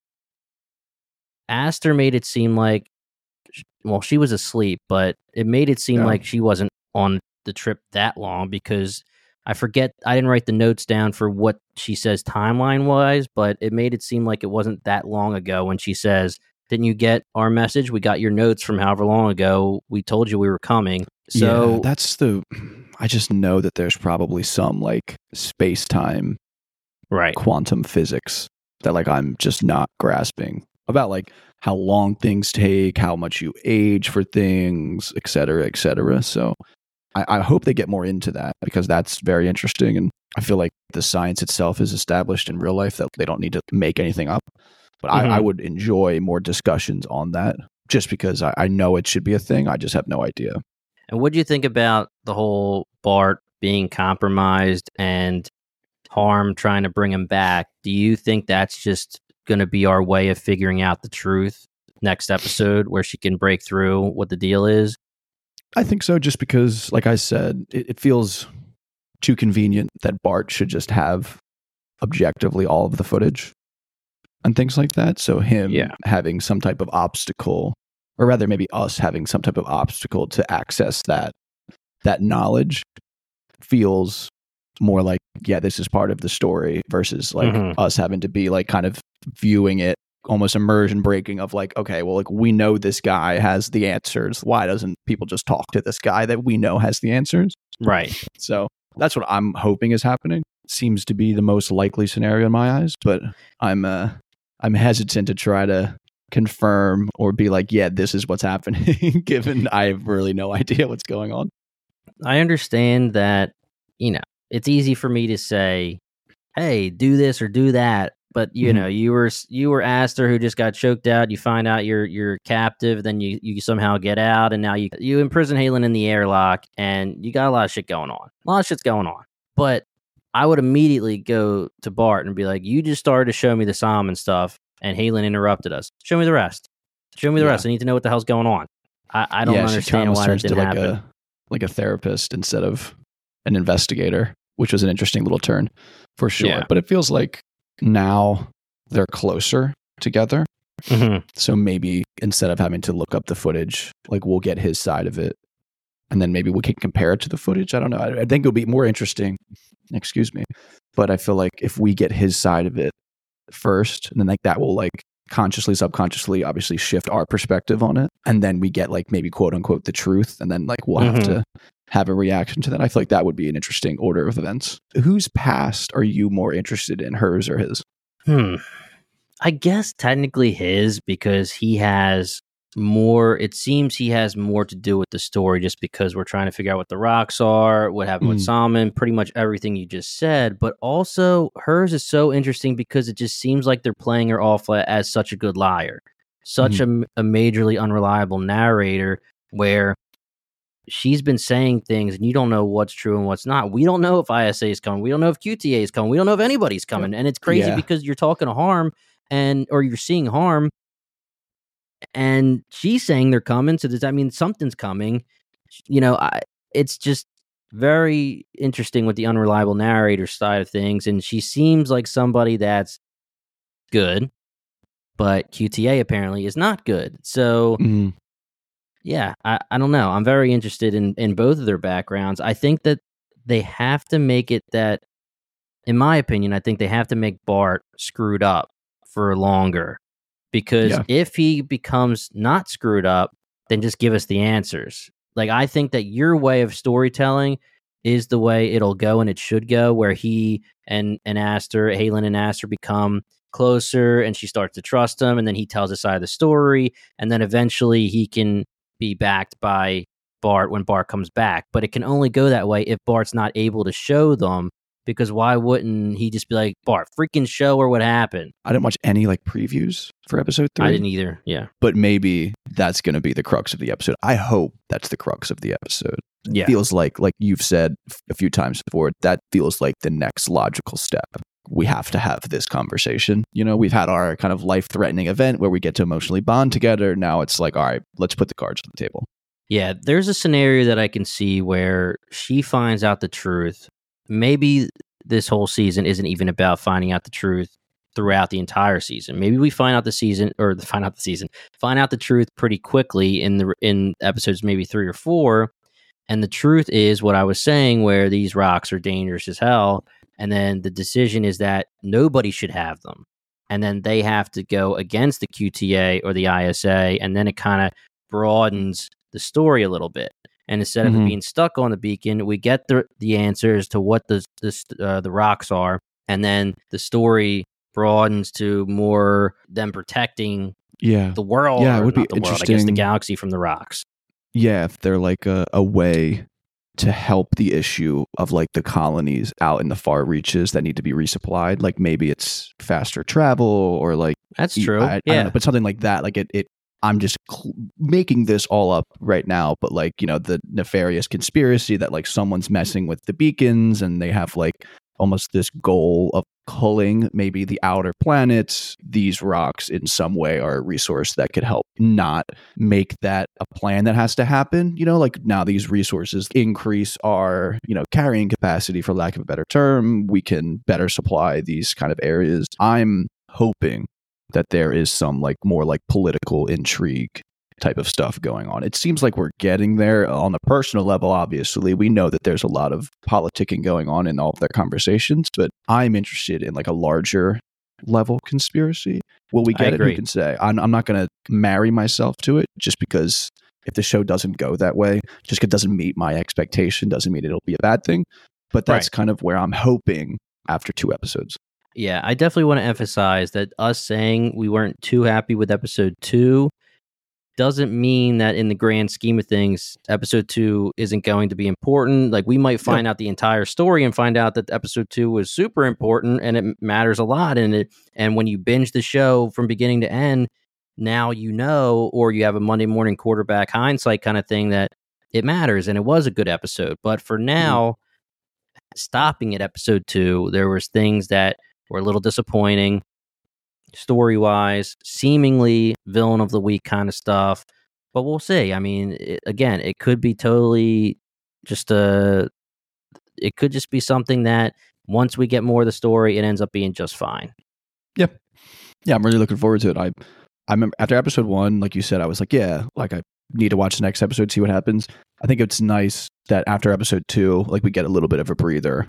Aster made it seem like, well, she was asleep, but it made it seem Yeah. like she wasn't on the trip that long because I forget, I didn't write the notes down for what she says timeline wise, but it made it seem like it wasn't that long ago when she says, didn't you get our message? We got your notes from however long ago. We told you we were coming. So yeah, that's the I just know that there's probably some like space time right. quantum physics that like I'm just not grasping about like how long things take, how much you age for things, et cetera, et cetera. So I, I hope they get more into that because that's very interesting. And I feel like the science itself is established in real life that they don't need to make anything up. But mm-hmm. I, I would enjoy more discussions on that just because I, I know it should be a thing. I just have no idea. And what do you think about the whole Bart being compromised and Harm trying to bring him back? Do you think that's just going to be our way of figuring out the truth next episode where she can break through what the deal is? I think so, just because, like I said, it, it feels too convenient that Bart should just have objectively all of the footage and things like that. So him yeah. having some type of obstacle, or rather maybe us having some type of obstacle to access that that knowledge feels more like, yeah, this is part of the story versus like mm-hmm. us having to be like kind of viewing it almost immersion breaking of like, okay, well, like we know this guy has the answers. Why doesn't people just talk to this guy that we know has the answers? Right. So that's what I'm hoping is happening. Seems to be the most likely scenario in my eyes, but I'm uh, I'm hesitant to try to confirm or be like, yeah, this is what's happening, given I have really no idea what's going on. I understand that, you know, it's easy for me to say, hey, do this or do that. But, you mm-hmm. know, you were you were Aster who just got choked out. You find out you're you're captive. Then you, you somehow get out. And now you, you imprison Halen in the airlock. And you got a lot of shit going on. A lot of shit's going on. But I would immediately go to Bart and be like, you just started to show me the Psalm and stuff. And Halen interrupted us. Show me the rest. Show me the yeah. rest. I need to know what the hell's going on. I, I don't yeah, understand why that didn't like happen. A, like a therapist instead of an investigator, which was an interesting little turn for sure. Yeah. But it feels like now they're closer together. Mm-hmm. So maybe instead of having to look up the footage, like we'll get his side of it. And then maybe we can compare it to the footage. I don't know. I, I think it'll be more interesting. Excuse me. But I feel like if we get his side of it first, and then like that will like consciously, subconsciously, obviously shift our perspective on it. And then we get like maybe quote unquote the truth. And then like we'll mm-hmm. have to have a reaction to that. I feel like that would be an interesting order of events. Whose past are you more interested in, hers or his? Hmm. I guess technically his, because he has more, it seems he has more to do with the story just because we're trying to figure out what the rocks are, what happened mm. with Salmon, pretty much everything you just said. But also hers is so interesting because it just seems like they're playing her off as such a good liar, such mm. a, a majorly unreliable narrator where she's been saying things and you don't know what's true and what's not. We don't know if I S A is coming. We don't know if Q T A is coming. We don't know if anybody's coming. And it's crazy yeah. because you're talking to Harm and, or you're seeing Harm and she's saying they're coming. So does that mean something's coming? You know, I, it's just very interesting with the unreliable narrator side of things. And she seems like somebody that's good, but Q T A apparently is not good. So mm. Yeah, I, I don't know. I'm very interested in, in both of their backgrounds. I think that they have to make it that, in my opinion, I think they have to make Bart screwed up for longer. Because yeah. if he becomes not screwed up, then just give us the answers. Like, I think that your way of storytelling is the way it'll go and it should go, where he and, and Aster, Halen and Aster become closer and she starts to trust him. And then he tells a side of the story. And then eventually he can be backed by Bart when Bart comes back. But it can only go that way if Bart's not able to show them, because why wouldn't he just be like, Bart, freaking show her what happened? I didn't watch any like previews for episode three. I didn't either, yeah. But maybe that's going to be the crux of the episode. I hope that's the crux of the episode. Yeah. It feels like, like you've said a few times before, that feels like the next logical step. We have to have this conversation. You know, we've had our kind of life-threatening event where we get to emotionally bond together. Now it's like, all right, let's put the cards on the table. Yeah, there's a scenario that I can see where she finds out the truth. Maybe this whole season isn't even about finding out the truth throughout the entire season. Maybe we find out the season, or find out the season, find out the truth pretty quickly in the in episodes maybe three or four. And the truth is what I was saying, where these rocks are dangerous as hell. And then the decision is that nobody should have them. And then they have to go against the Q T A or the I S A. And then it kind of broadens the story a little bit. And instead mm-hmm. of it being stuck on the beacon, we get the the answers to what the the, uh, the rocks are. And then the story broadens to more them protecting Yeah. the world. Yeah, it or would be not the world, I guess the interesting. galaxy from the rocks. Yeah, if they're like a, a way to help the issue of like the colonies out in the far reaches that need to be resupplied. Like maybe it's faster travel or like That's e- true. I, I yeah. don't know, but something like that. Like it, it I'm just cl- making this all up right now, but like, you know, the nefarious conspiracy that like someone's messing with the beacons and they have like almost this goal of culling maybe the outer planets. These rocks in some way are a resource that could help not make that a plan that has to happen. You know, like now these resources increase our, you know, carrying capacity, for lack of a better term. We can better supply these kind of areas. I'm hoping that there is some like more like political intrigue type of stuff going on. It seems like we're getting there on a personal level. Obviously, we know that there's a lot of politicking going on in all of their conversations, but I'm interested in like a larger level conspiracy. Will we I get it? agree. Who can say? I'm, I'm not going to marry myself to it just because if the show doesn't go that way, just because it doesn't meet my expectation, doesn't mean it'll be a bad thing. But that's Right. kind of where I'm hoping after two episodes. Yeah, I definitely want to emphasize that us saying we weren't too happy with episode two doesn't mean that in the grand scheme of things, episode two isn't going to be important. Like we might find out the entire story and find out that episode two was super important and it matters a lot. And it, and when you binge the show from beginning to end, now you know, or you have a Monday morning quarterback hindsight kind of thing that it matters. And it was a good episode. But for now, stopping at episode two, there was things that were a little disappointing. Story-wise, seemingly villain of the week kind of stuff, but we'll see. I mean, it, again, it could be totally just a. It could just be something that once we get more of the story, it ends up being just fine. Yeah, yeah, I'm really looking forward to it. I, I remember after episode one, like you said, I was like, yeah, like I need to watch the next episode, see what happens. I think it's nice that after episode two, like we get a little bit of a breather,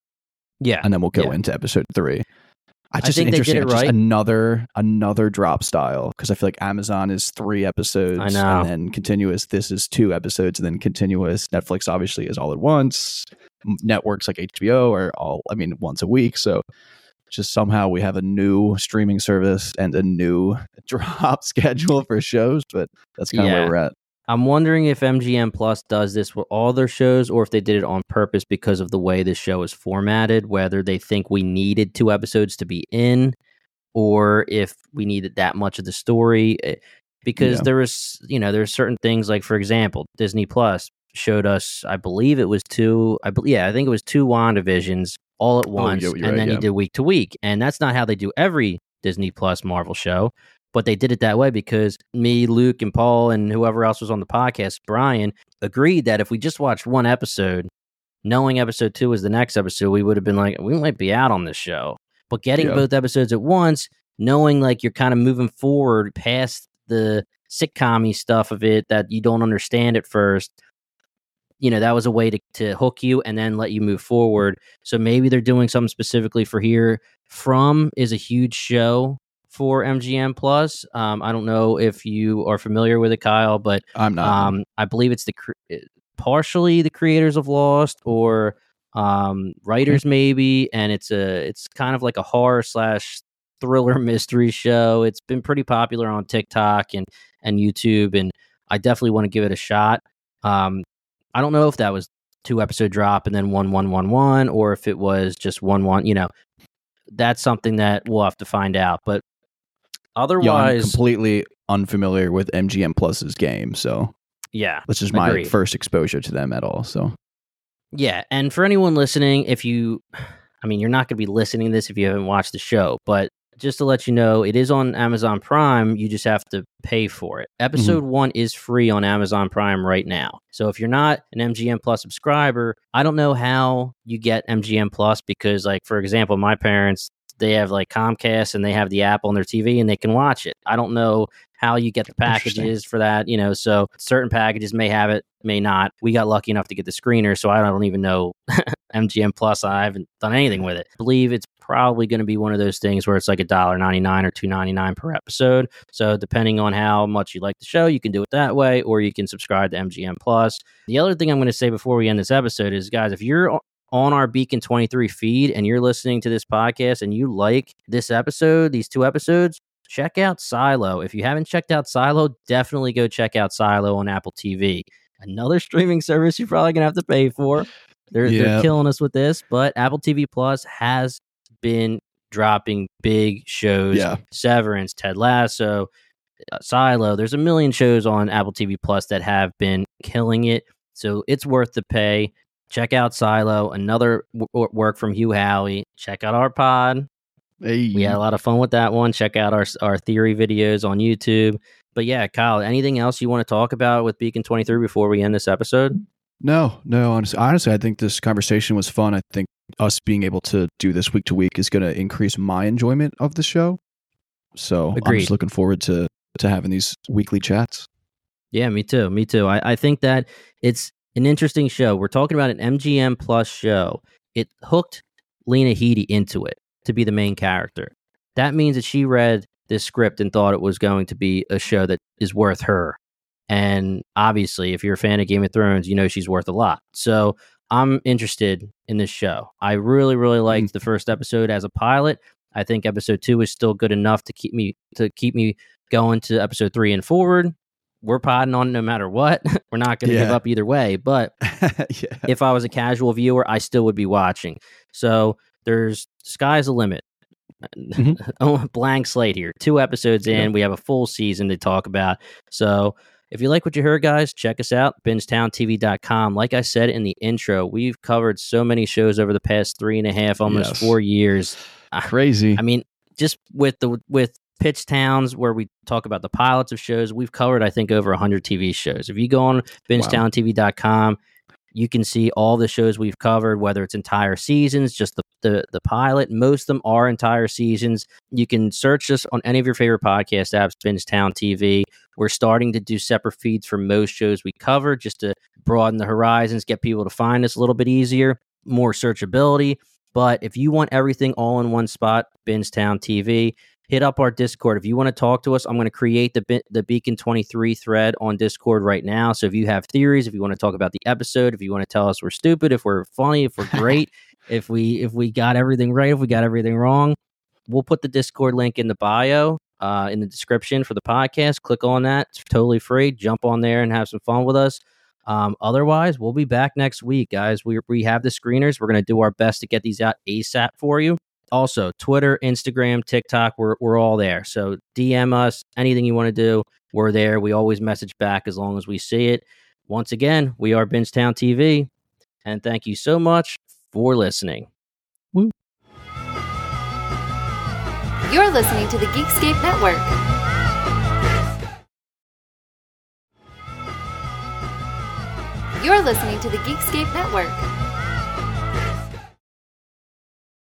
Yeah, and then we'll go yeah. into episode three. I I just think they did interesting. it Just right. another another drop style because I feel like Amazon is three episodes, I know. and then continuous. This is two episodes, and then continuous. Netflix obviously is all at once. M- Networks like H B O are all, I mean, once a week. So just somehow we have a new streaming service and a new drop schedule for shows, but that's kind of Yeah. where we're at. I'm wondering if M G M Plus does this with all their shows or if they did it on purpose because of the way the show is formatted, whether they think we needed two episodes to be in or if we needed that much of the story. Eh, Because Yeah. there was, you know, there's certain things like, for example, Disney Plus showed us, I believe it was two, I bel yeah, I think it was two WandaVisions all at once, you're- you're and right, then yeah. you did week to week. And that's not how they do every Disney Plus Marvel show. But they did it that way because me, Luke, and Paul, and whoever else was on the podcast, Brian, agreed that if we just watched one episode, knowing episode two was the next episode, we would have been like, we might be out on this show. But getting Yeah. both episodes at once, knowing like you're kind of moving forward past the sitcom-y stuff of it that you don't understand at first, you know, that was a way to, to hook you and then let you move forward. So maybe they're doing something specifically for here. From is a huge show for M G M Plus. Um, I don't know if you are familiar with it, Kyle, but I'm not. um, I believe it's the cre- partially the creators of Lost or um, writers maybe, and it's a it's kind of like a horror slash thriller mystery show. It's been pretty popular on TikTok and and YouTube, and I definitely want to give it a shot. Um, I don't know if that was two episode drop and then one one one one, or if it was just one one. You know, that's something that we'll have to find out. But yeah, I'm otherwise, completely unfamiliar with M G M Plus's game, so yeah, this is my agreed. first exposure to them at all. So Yeah, and for anyone listening, if you, I mean, you're not going to be listening to this if you haven't watched the show, but just to let you know, it is on Amazon Prime. You just have to pay for it. Episode one is free on Amazon Prime right now. So if you're not an M G M Plus subscriber, I don't know how you get M G M Plus because, like, for example, my parents, they have like Comcast and they have the app on their T V and they can watch it. I don't know how you get the packages for that, you know, so certain packages may have it, may not. We got lucky enough to get the screener, so I don't even know M G M Plus. I haven't done anything with it. I believe it's probably going to be one of those things where it's like a dollar ninety nine or two ninety nine per episode. So depending on how much you like the show, you can do it that way, or you can subscribe to M G M Plus. The other thing I'm going to say before we end this episode is, guys, if you're on our Beacon twenty-three feed and you're listening to this podcast and you like this episode, these two episodes, check out Silo. If you haven't checked out Silo, definitely go check out Silo on Apple T V. Another streaming service you're probably going to have to pay for. They're, yep. they're killing us with this, but Apple T V Plus has been dropping big shows. Yeah. Severance, Ted Lasso, uh, Silo. There's a million shows on Apple T V Plus that have been killing it, so it's worth the pay. Check out Silo, another w- work from Hugh Howey. Check out our pod. Hey. We had a lot of fun with that one. Check out our our theory videos on YouTube. But yeah, Kyle, anything else you want to talk about with Beacon twenty-three before we end this episode? No, no. Honestly, honestly, I think this conversation was fun. I think us being able to do this week to week is going to increase my enjoyment of the show. So Agreed. I'm just looking forward to to having these weekly chats. Yeah, me too. Me too. I, I think that it's an interesting show. We're talking about an M G M Plus show. It hooked Lena Headey into it to be the main character. That means that she read this script and thought it was going to be a show that is worth her. And obviously, if you're a fan of Game of Thrones, you know she's worth a lot. So I'm interested in this show. I really, really liked mm. the first episode as a pilot. I think episode two is still good enough to keep me to keep me going to episode three and forward. We're podding on it no matter what. We're not going to yeah. give up either way. But yeah. if I was a casual viewer, I still would be watching. So there's sky's the limit. Mm-hmm. Oh, blank slate here. Two episodes in, yeah. we have a full season to talk about. So if you like what you heard, guys, check us out, binge town T V dot com. Like I said in the intro, we've covered so many shows over the past three and a half, almost yes. four years. Crazy. I mean, just with the with Pitch Towns, where we talk about the pilots of shows, we've covered, I think, over one hundred T V shows. If you go on binge town T V dot com, you can see all the shows we've covered, whether it's entire seasons, just the, the, the pilot. Most of them are entire seasons. You can search us on any of your favorite podcast apps, Bingetown T V. We're starting to do separate feeds for most shows we cover, just to broaden the horizons, get people to find us a little bit easier, more searchability. But if you want everything all in one spot, Bingetown T V, hit up our Discord. If you want to talk to us, I'm going to create the the Beacon twenty-three thread on Discord right now. So if you have theories, if you want to talk about the episode, if you want to tell us we're stupid, if we're funny, if we're great, if we if we got everything right, if we got everything wrong, we'll put the Discord link in the bio, uh, in the description for the podcast. Click on that. It's totally free. Jump on there and have some fun with us. Um, otherwise, we'll be back next week, guys. We we have the screeners. We're going to do our best to get these out ASAP for you. Also, Twitter, Instagram, TikTok, we're we're all there. So D M us, anything you want to do, we're there. We always message back as long as we see it. Once again, we are Bingetown T V, and thank you so much for listening. Woo. You're listening to the Geekscape Network. You're listening to the Geekscape Network.